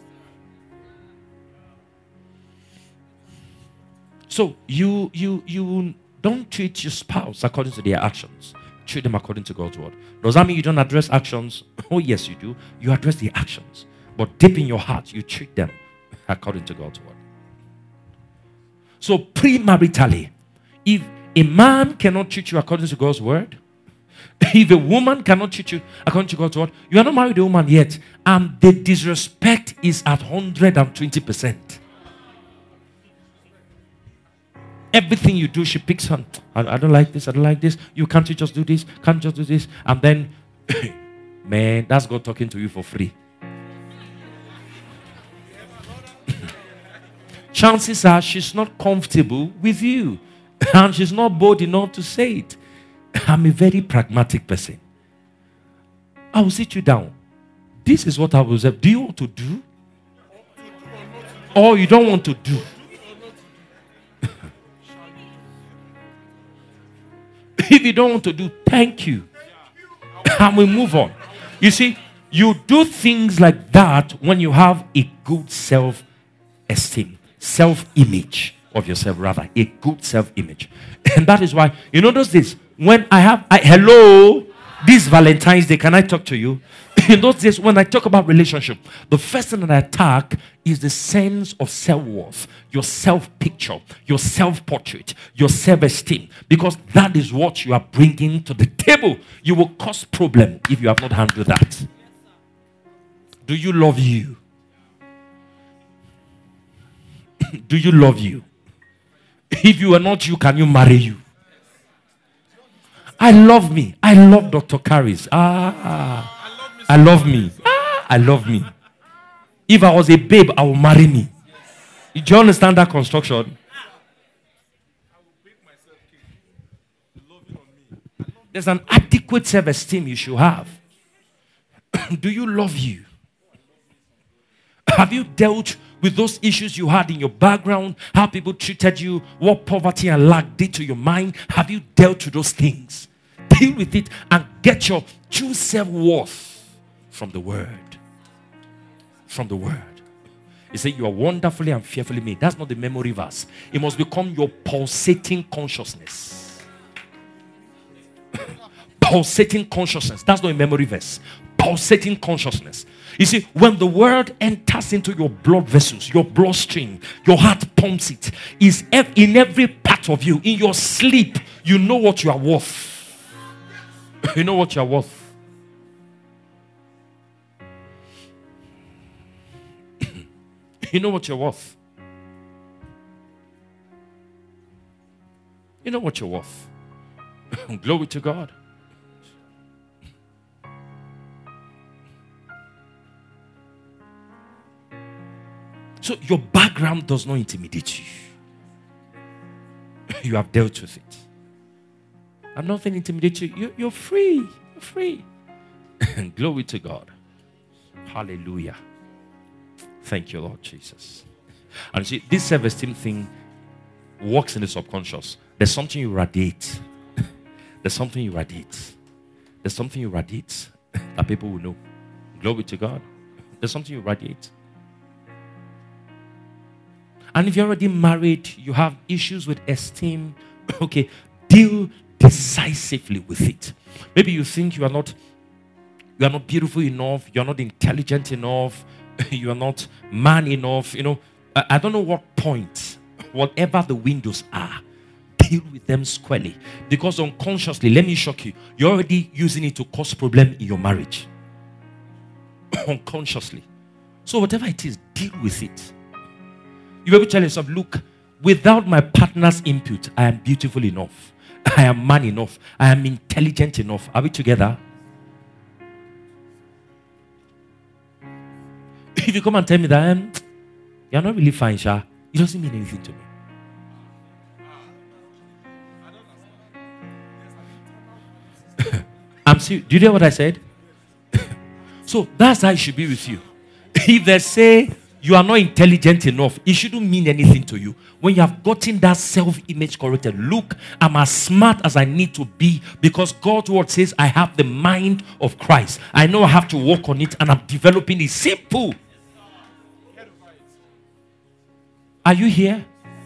So you you you don't treat your spouse according to their actions. Treat them according to God's word. Does that mean you don't address actions? Oh yes, you do. You address the actions, but deep in your heart, you treat them according to God's word. So premaritally, if a man cannot treat you according to God's word, if a woman cannot treat you according to God's word, you are not married to a woman yet, and the disrespect is at one hundred twenty percent. Everything you do, she picks on. I, I don't like this, I don't like this. You can't you just do this, can't you just do this? And then, man, that's God talking to you for free. Chances are she's not comfortable with you. And she's not bold enough to say it. I'm a very pragmatic person. I will sit you down. This is what I will say. Do you want to do? Or you don't want to do? If you don't want to do, thank you. And we move on. You see, you do things like that when you have a good self-esteem, self-image of yourself, rather, a good self-image. And that is why, you notice this, when I have, I, hello, this Valentine's Day, can I talk to you? In those days, when I talk about relationship, the first thing that I attack is the sense of self-worth, your self-picture, your self-portrait, your self-esteem, because that is what you are bringing to the table. You will cause problem if you have not handled that. Do you love you? Do you love you? If you are not you, can you marry you? I love me. I love Doctor Caris. Ah, I love me. Ah, I love me. If I was a babe, I would marry me. Do you understand that construction? There's an adequate self-esteem you should have. Do you love you? Have you dealt with those issues you had in your background? How people treated you? What poverty and lack did to your mind? Have you dealt with those things? Deal with it and get your true self-worth from the word. From the word. You say you are wonderfully and fearfully made. That's not the memory verse. It must become your pulsating consciousness. Pulsating consciousness. That's not a memory verse. Pulsating consciousness. You see, when the word enters into your blood vessels, your bloodstream, your heart pumps it, is in every part of you. In your sleep, you know what you are worth. You know what you are worth. You know what you're worth. You know what you're worth. Glory to God. So your background does not intimidate you. You have dealt with it. And nothing intimidates you. you you're free. You're free. Glory to God. Hallelujah. Thank you, Lord Jesus. And see, this self-esteem thing works in the subconscious. There's something you radiate. There's something you radiate. There's something you radiate that people will know. Glory to God. There's something you radiate. And if you're already married, you have issues with esteem, okay, deal decisively with it. Maybe you think you are not you are not beautiful enough, you are not intelligent enough, you are not man enough, you know. I, I don't know what point, whatever the windows are, deal with them squarely. Because unconsciously, let me shock you, you're already using it to cause problem in your marriage. Unconsciously. So whatever it is, deal with it. You will tell yourself, look, without my partner's input, I am beautiful enough. I am man enough. I am intelligent enough. Are we together? If you come and tell me that um, you're not really fine, Sha, it doesn't mean anything to me. I'm serious. Do you hear what I said? So that's how it should be with you. If they say you are not intelligent enough, it shouldn't mean anything to you. When you have gotten that self-image corrected, look, I'm as smart as I need to be because God's word says I have the mind of Christ. I know I have to work on it and I'm developing it. Simple. Are you here?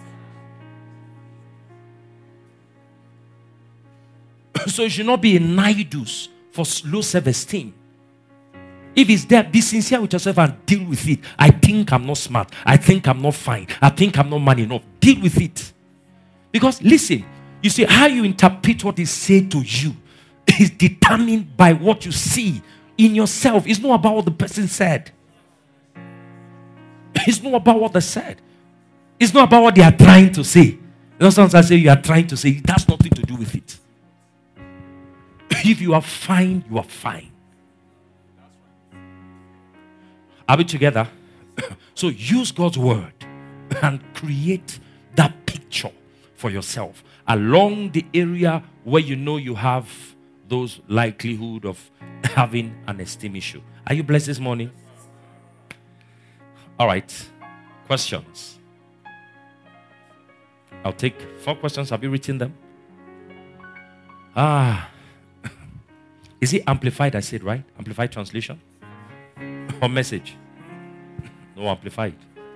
So you should not be a nidus for low self-esteem. If it's there, be sincere with yourself and deal with it. I think I'm not smart. I think I'm not fine. I think I'm not man enough. Deal with it. Because listen, you see, how you interpret what is said to you is determined by what you see in yourself. It's not about what the person said. It's not about what they said. It's not about what they are trying to say. You know, sometimes I say you are trying to say, it has nothing to do with it. If you are fine, you are fine. Are we together? So use God's word and create that picture for yourself along the area where you know you have those likelihood of having an esteem issue. Are you blessed this morning? All right. Questions. I'll take four questions. Have you written them? Ah. Is it amplified? I said, right? Amplified translation? Or message? No, amplified.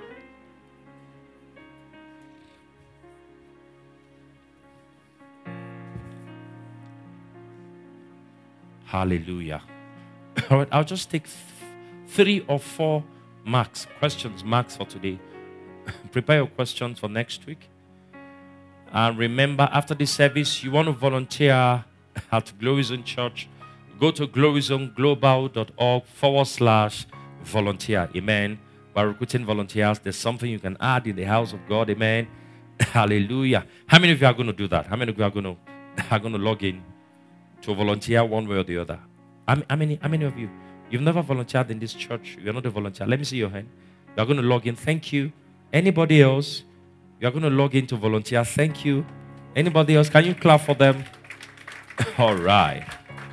Hallelujah. All right, I'll just take th- three or four marks, questions, marks for today. Prepare your questions for next week. And remember, after the service, you want to volunteer at Glory Zone Church, go to gloryzoneglobal.org forward slash volunteer. Amen. By recruiting volunteers, there's something you can add in the house of God. Amen. Hallelujah. How many of you are going to do that? How many of you are going to, are going to log in to volunteer one way or the other? How many, how many of you? You've never volunteered in this church. You're not a volunteer. Let me see your hand. You're going to log in. Thank you. Anybody else? You're going to log in to volunteer. Thank you. Anybody else? Can you clap for them? All right.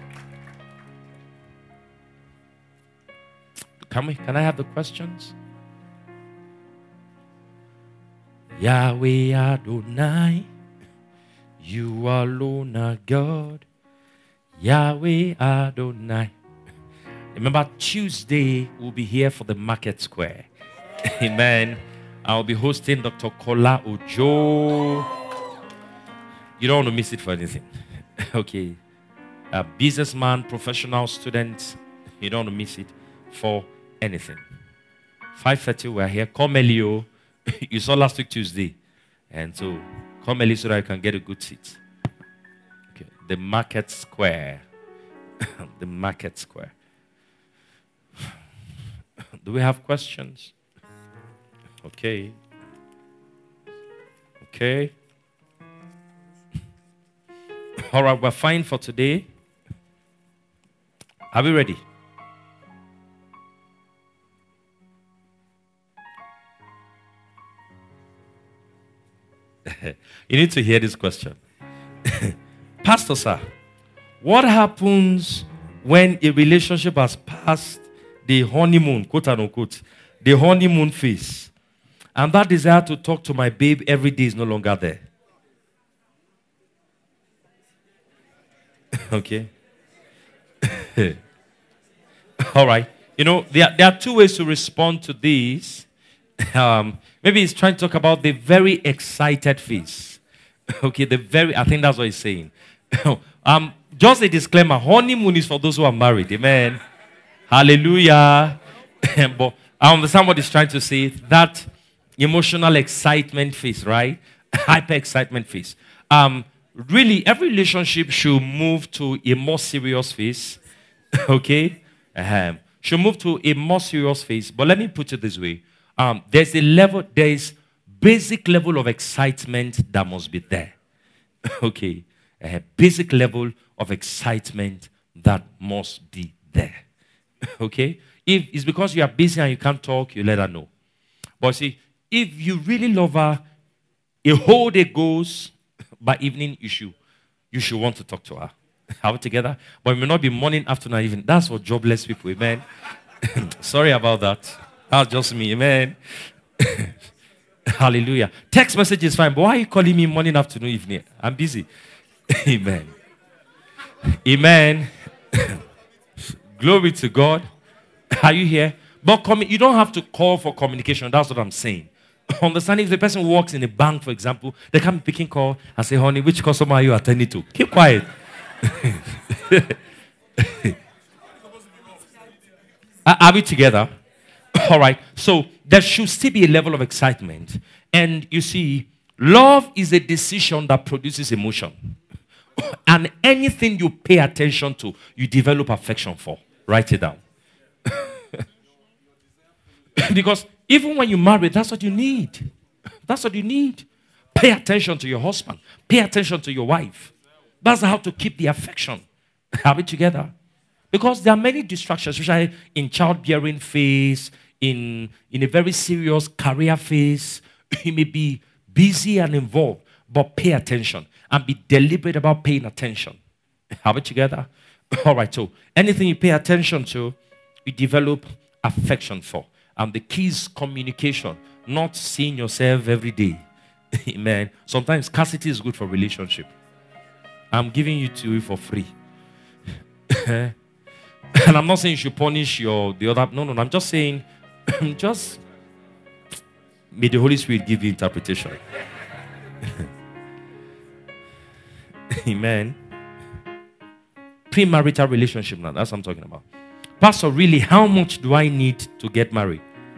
Can we? Can I have the questions? Yahweh Adonai, you alone are God. Yahweh Adonai. Remember, Tuesday we'll be here for the Market Square. Amen. I'll be hosting Doctor Kola Ojo. You don't want to miss it for anything. Okay. A businessman, professional student, you don't want to miss it for anything. five thirty, we're here. Come early. You saw last week Tuesday. And so, come early so that you can get a good seat. Okay. The Market Square. The Market Square. Do we have questions? Okay. Okay. All right, we're fine for today. Are we ready? You need to hear this question. Pastor, sir, what happens when a relationship has passed the honeymoon, quote unquote, the honeymoon phase, and that desire to talk to my babe every day is no longer there? Okay. All right. You know, there, there are two ways to respond to this. Um, maybe he's trying to talk about the very excited phase. Okay, the very, I think that's what he's saying. um, just a disclaimer, honeymoon is for those who are married. Amen. Hallelujah. But I understand what he's trying to say. That emotional excitement phase, right? Hyper excitement phase. Um, really, every relationship should move to a more serious phase. Okay? Um, should move to a more serious phase. But let me put it this way. Um, there's a level, there is basic level of excitement that must be there. Okay? A basic level of excitement that must be there. Okay? If it's because you are busy and you can't talk, you let her know. But see, if you really love her, a whole day goes, by evening you should, you should want to talk to her. Are we together? But it may not be morning, afternoon, evening. That's for jobless people, amen. Sorry about that. That's just me, amen. Hallelujah. Text message is fine, but why are you calling me morning, afternoon, evening? I'm busy. Amen. Amen. Glory to God. Are you here? But commu- you don't have to call for communication. That's what I'm saying. Understanding if the person works in a bank, for example, they can be picking call and say, honey, which customer are you attending to? Keep quiet. Are we together? All right. So there should still be a level of excitement. And you see, love is a decision that produces emotion. And anything you pay attention to, you develop affection for. Write it down. Because even when you marry, that's what you need. That's what you need. Pay attention to your husband. Pay attention to your wife. That's how to keep the affection. Have it together. Because there are many distractions, especially in childbearing phase, in, in a very serious career phase. You may be busy and involved, but pay attention. And be deliberate about paying attention. Have it together. All right, so anything you pay attention to, you develop affection for. And the key is communication, not seeing yourself every day. Amen. Sometimes scarcity is good for relationship. I'm giving you to you for free. And I'm not saying you should punish your the other. No, no, no. I'm just saying, just may the Holy Spirit give you interpretation. Amen. Premarital relationship now. That's what I'm talking about. Pastor, really, how much do I need to get married?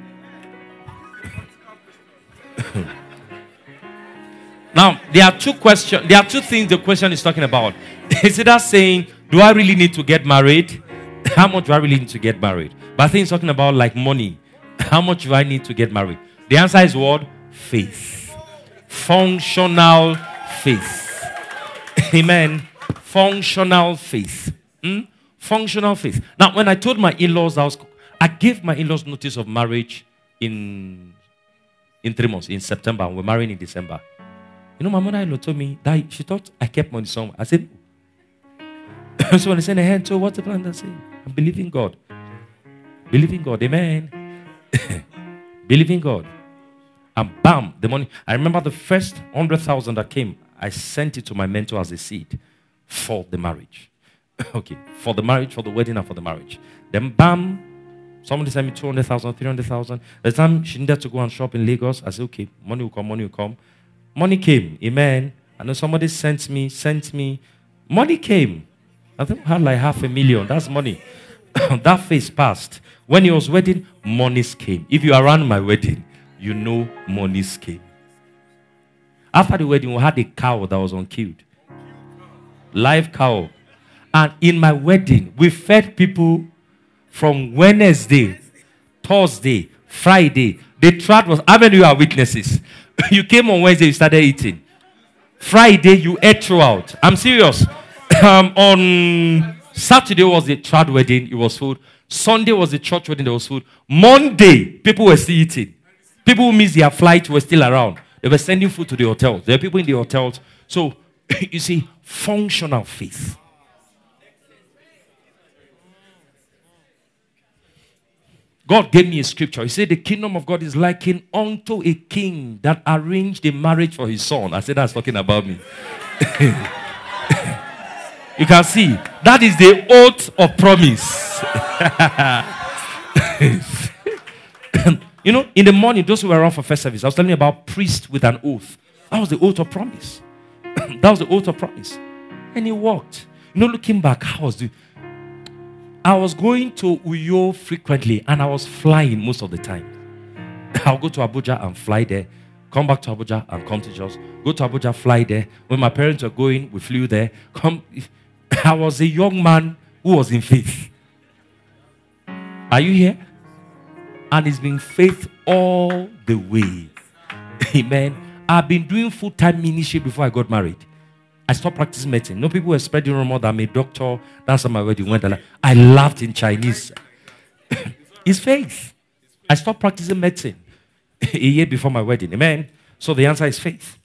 Now, there are two questions. There are two things the question is talking about. Is it that saying, do I really need to get married? How much do I really need to get married? But I think it's talking about like money. How much do I need to get married? The answer is what? Faith. Functional faith. Amen. Functional faith. Hmm? Functional faith. Now, when I told my in-laws, I, was, I gave my in-laws notice of marriage in, in three months, in September. We're marrying in December. You know, my mother-in-law told me that she thought I kept money somewhere. I said, so when I sent a hand to what's the plan? I said, I'm believing God. Believing God. Amen. Believing God. And bam, the money. I remember the first one hundred thousand that came, I sent it to my mentor as a seed for the marriage. Okay, for the marriage, for the wedding, and for the marriage. Then bam, somebody sent me two hundred thousand, three hundred thousand. The time she needed to go and shop in Lagos, I said, okay, money will come, money will come. Money came, amen. And then somebody sent me, sent me. Money came. I think I had like half a million. That's money. That phase passed. When he was wedding, monies came. If you are around my wedding, you know monies came. After the wedding, we had a cow that was unkilled. Live cow. And in my wedding, we fed people from Wednesday, Thursday, Friday. The trad was, how many of you are witnesses? You came on Wednesday, you started eating. Friday, you ate throughout. I'm serious. Um, on Saturday was the trad wedding, it was food. Sunday was the church wedding, there was food. Monday, people were still eating. People who missed their flight were still around. They were sending food to the hotels. There were people in the hotels. So, you see, functional faith. God gave me a scripture. He said, the kingdom of God is likened unto a king that arranged a marriage for his son. I said, that's talking about me. You can see, that is the oath of promise. You know, in the morning, those who were around for first service, I was telling you about priest with an oath. That was the oath of promise. That was the oath of promise. And he walked. You know, looking back, how was the... I was going to Uyo frequently, and I was flying most of the time. I'll go to Abuja and fly there. Come back to Abuja and come to Jos. Go to Abuja, fly there. When my parents were going, we flew there. Come. I was a young man who was in faith. Are you here? And it's been faith all the way. Amen. I've been doing full-time ministry before I got married. I stopped practicing medicine. No, people were spreading rumor that I'm a doctor. That's how my wedding went. I laughed in Chinese. It's faith. I stopped practicing medicine a year before my wedding. Amen. So the answer is faith.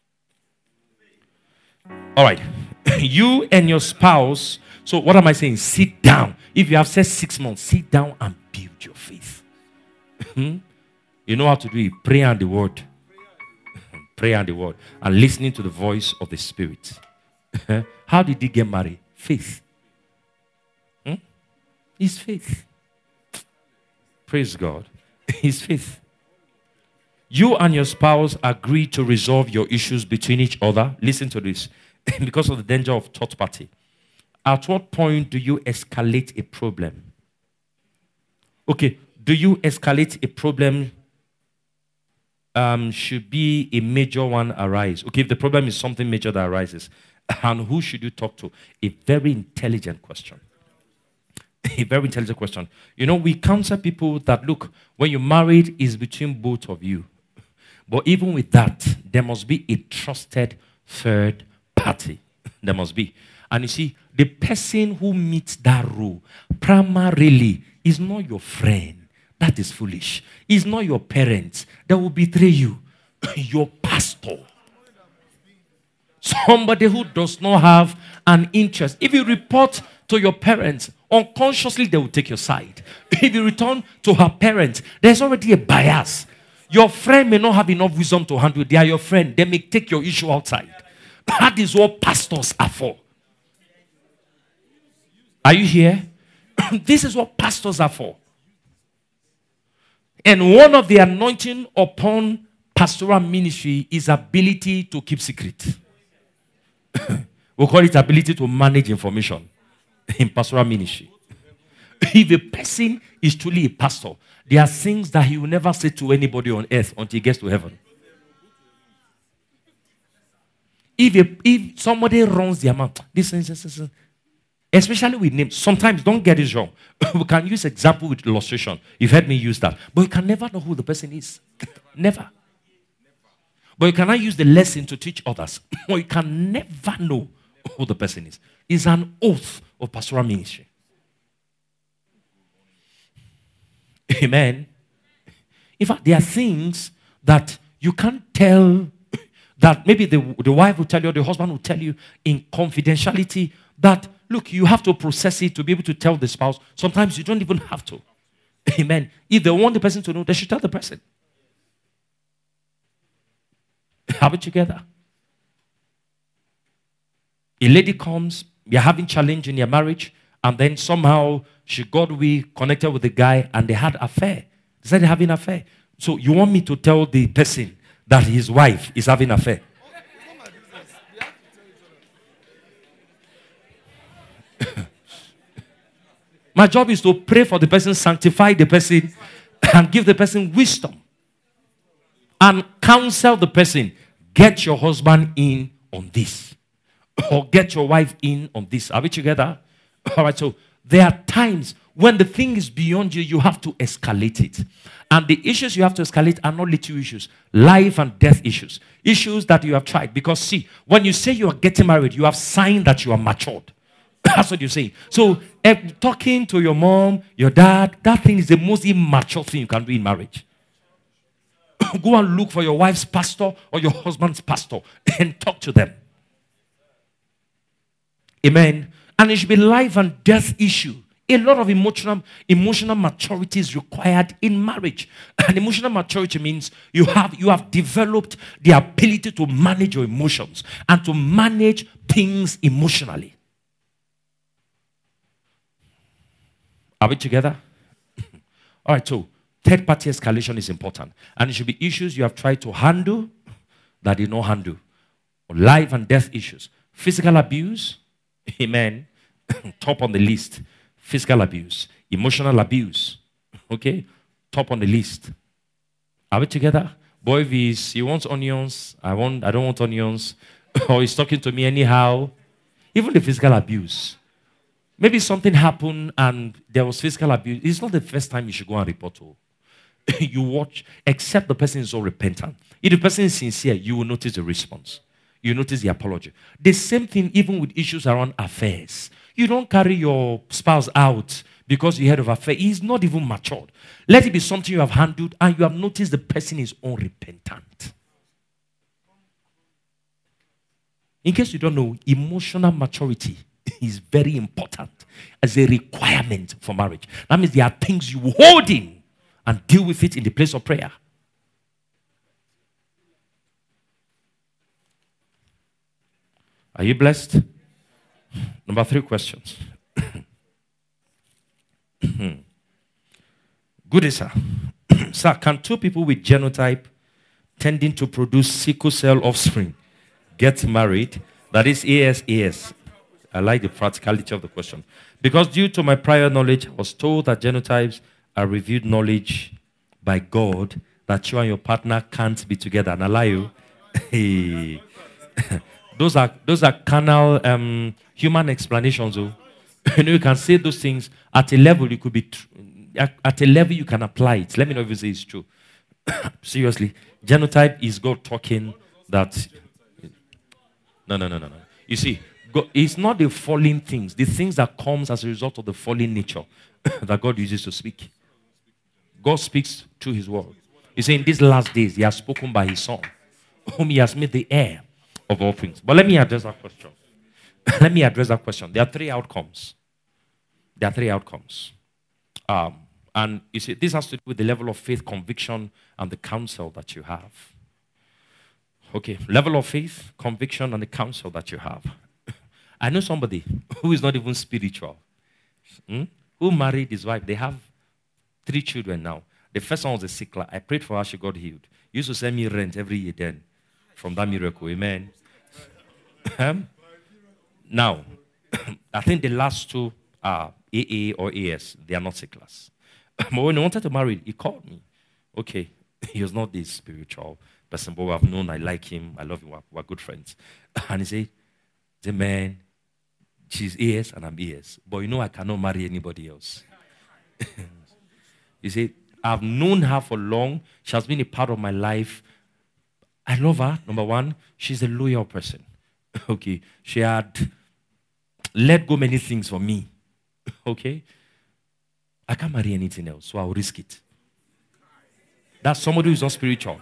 All right. You and your spouse. So what am I saying? Sit down. If you have said six months, sit down and build your faith. You know how to do it. Pray on the word. Pray on the word. And listening to the voice of the Spirit. How did he get married? Faith. Hmm? It's faith. Praise God. It's faith. You and your spouse agree to resolve your issues between each other. Listen to this. Because of the danger of third party. At what point do you escalate a problem? Okay. Do you escalate a problem? Um, should be a major one arise. Okay, if the problem is something major that arises, and who should you talk to? A very intelligent question. A very intelligent question. You know, we counsel people that, look, when you're married, it's between both of you. But even with that, there must be a trusted third party. There must be. And you see, the person who meets that role primarily is not your friend. That is foolish. It's not your parents that will betray you. Your pastor. Somebody who does not have an interest. If you report to your parents, unconsciously they will take your side. If you return to her parents, there's already a bias. Your friend may not have enough wisdom to handle it. They are your friend. They may take your issue outside. That is what pastors are for. Are you here? This is what pastors are for. And one of the anointing upon pastoral ministry is ability to keep secret. We call it ability to manage information in pastoral ministry. If a person is truly a pastor, there are things that he will never say to anybody on earth until he gets to heaven. If, a, if somebody runs their mouth, this, this, this, this, especially with names. Sometimes, don't get it wrong. We can use example with illustration. You've heard me use that. But you can never know who the person is. Never. But you cannot use the lesson to teach others. But you can never know who the person is. It's an oath of pastoral ministry. Amen. In fact, there are things that you can't tell, that maybe the, the wife will tell you or the husband will tell you in confidentiality that, look, you have to process it to be able to tell the spouse. Sometimes you don't even have to. Amen. If they want the person to know, they should tell the person. Have it together. A lady comes, you're having challenge in your marriage, and then somehow she got we connected with the guy and they had affair. They said they're having affair. So you want me to tell the person that his wife is having affair? My job is to pray for the person, sanctify the person, and give the person wisdom. And counsel the person, get your husband in on this. Or get your wife in on this. Are we together? All right, so there are times When the thing is beyond you, you have to escalate it. And the issues you have to escalate are not little issues. Life and death issues. Issues that you have tried. Because see, when you say you are getting married, you have signed that you are matured. That's what you say. So, eh, talking to your mom, your dad, that thing is the most immature thing you can do in marriage. Go and look for your wife's pastor or your husband's pastor and talk to them. Amen. And it should be life and death issue. A lot of emotional emotional maturity is required in marriage. And emotional maturity means you have you have developed the ability to manage your emotions and to manage things emotionally. Are we together? All right, so third party escalation is important. And it should be issues you have tried to handle that you don't handle. Or life and death issues. Physical abuse, amen, top on the list. Physical abuse, emotional abuse, okay, top on the list. Are we together? Boy, if he's, he wants onions, I want, I don't want onions, or he's talking to me anyhow. Even the physical abuse. Maybe something happened and there was physical abuse. It's not the first time you should go and report to. You watch, except the person is so repentant. If the person is sincere, you will notice the response. You notice the apology. The same thing even with issues around affairs. You don't carry your spouse out because you heard of affair. He's not even matured. Let it be something you have handled and you have noticed the person is unrepentant. In case you don't know, emotional maturity is very important as a requirement for marriage. That means there are things you hold in and deal with it in the place of prayer. Are you blessed? Number three questions. Good, sir. Sir, can two people with genotype tending to produce sickle cell offspring get married? That is A S A S. I like the practicality of the question. Because due to my prior knowledge, I was told that genotypes are revealed knowledge by God that you and your partner can't be together. And I lie you. Hey. Those are those are carnal um, human explanations. Oh. You know, you can say those things at a level you could be tr- at a level you can apply it. Let me know if you say it's true. Seriously, genotype is God talking that. No, no, no, no, no. You see, God, it's not the fallen things, the things that comes as a result of the fallen nature that God uses to speak. God speaks through His word. He said, in these last days, He has spoken by His Son, whom He has made the heir of all things. But let me address that question. let me address that question. There are three outcomes. There are three outcomes. Um, and you see, this has to do with the level of faith, conviction, and the counsel that you have. Okay, level of faith, conviction, and the counsel that you have. I know somebody who is not even spiritual, hmm? who married his wife. They have three children now. The first one was a sickler. I prayed for her, she got healed. He used to send me rent every year then from that miracle. Amen. um, now, I think the last two are A A or A S. They are not sicklers. But when he wanted to marry, he called me. Okay, he was not this spiritual person, but I've known, I like him, I love him, we're, we're good friends. And he said, the man, she's A S and I'm A S. But you know I cannot marry anybody else. He said, I've known her for long. She has been a part of my life. I love her, number one. She's a loyal person. Okay. She had let go many things for me. Okay. I can't marry anything else, so I'll risk it. That's somebody who's not spiritual.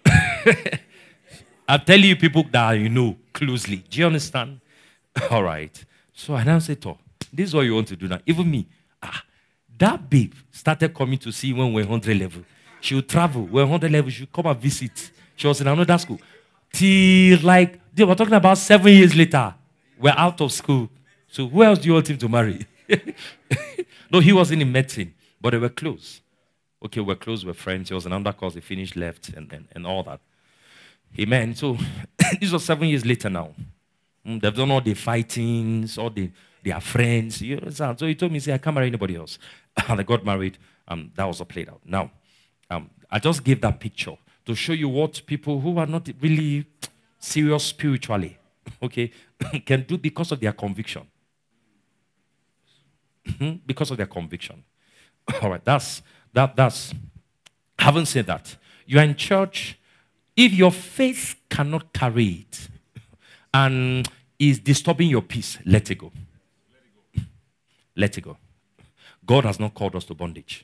I'll tell you people that you know closely. Do you understand? All right. So I now say, to this is what you want to do now. Even me. Ah, that babe started coming to see when we're one hundred level. She would travel. We're one hundred level. She would come and visit. She was in another school. Till like, they were talking about seven years later. We're out of school. So who else do you want him to marry? No, he wasn't in medicine. But they were close. Okay, we're close, we're friends. He was an undercourse, he finished, left, and, and, and all that. Amen. So, this was seven years later now. Mm, they've done all the fightings, all the, they are friends. You understand? So he told me, say, I can't marry anybody else. And I got married. Um, that was all played out. Now, um, I just gave that picture to show you what people who are not really serious spiritually, okay, can do because of their conviction. because of their conviction. All right, that's that. That's. Having said that, you are in church. If your faith cannot carry it and is disturbing your peace, let it go. Let it go. God has not called us to bondage.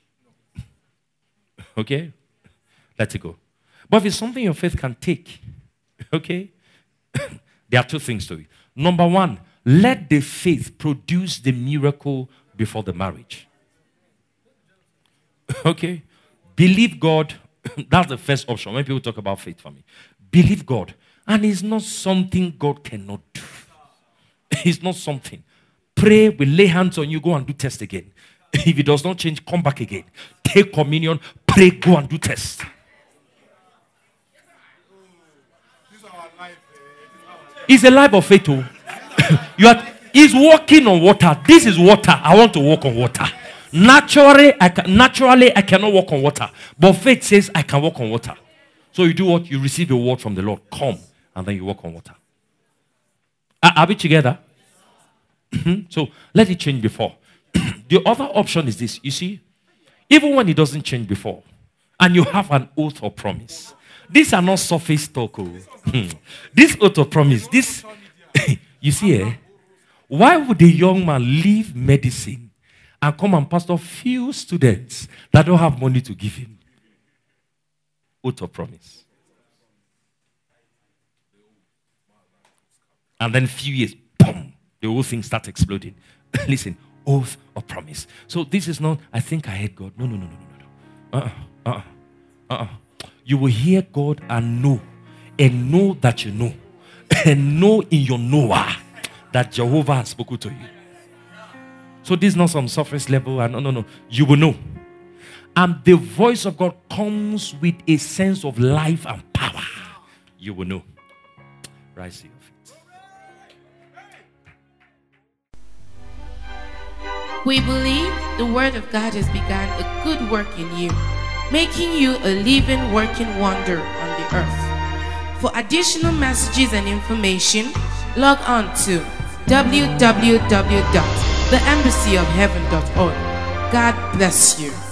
Okay? Let it go. But if it's something your faith can take, okay? There are two things to it. Number one, let the faith produce the miracle before the marriage. Okay? Believe God. That's the first option. When people talk about faith for me, believe God. And it's not something God cannot do. It's not something. Pray, we lay hands on you, go and do test again. If it does not change, come back again. Take communion, pray, go and do test. It's a life of faith. Oh. You are, he's walking on water. This is water. I want to walk on water. Naturally I, can, naturally, I cannot walk on water. But faith says I can walk on water. So you do what? You receive a word from the Lord. Come. And then you walk on water. Are, are we together? So let it change before. The other option is this. You see, even when it doesn't change before, and you have an oath or promise, these are not surface talk. Oh. This oath or promise, this, you see, eh? Why would a young man leave medicine and come and pastor few students that don't have money to give him? Oath or promise. And then a few years, boom, the whole thing starts exploding. Listen, oath or promise. So this is not, I think I heard God. No, no, no, no, no, no. Uh-uh, uh-uh, uh-uh. You will hear God and know, and know that you know, and know in your knower that Jehovah has spoken to you. So this is not some surface level. And no, no, no. You will know. And the voice of God comes with a sense of life and power. You will know. Rise to your feet. We believe the Word of God has begun a good work in you, making you a living, working wonder on the earth. For additional messages and information, log on to w w w dot the embassy of heaven dot org. God bless you.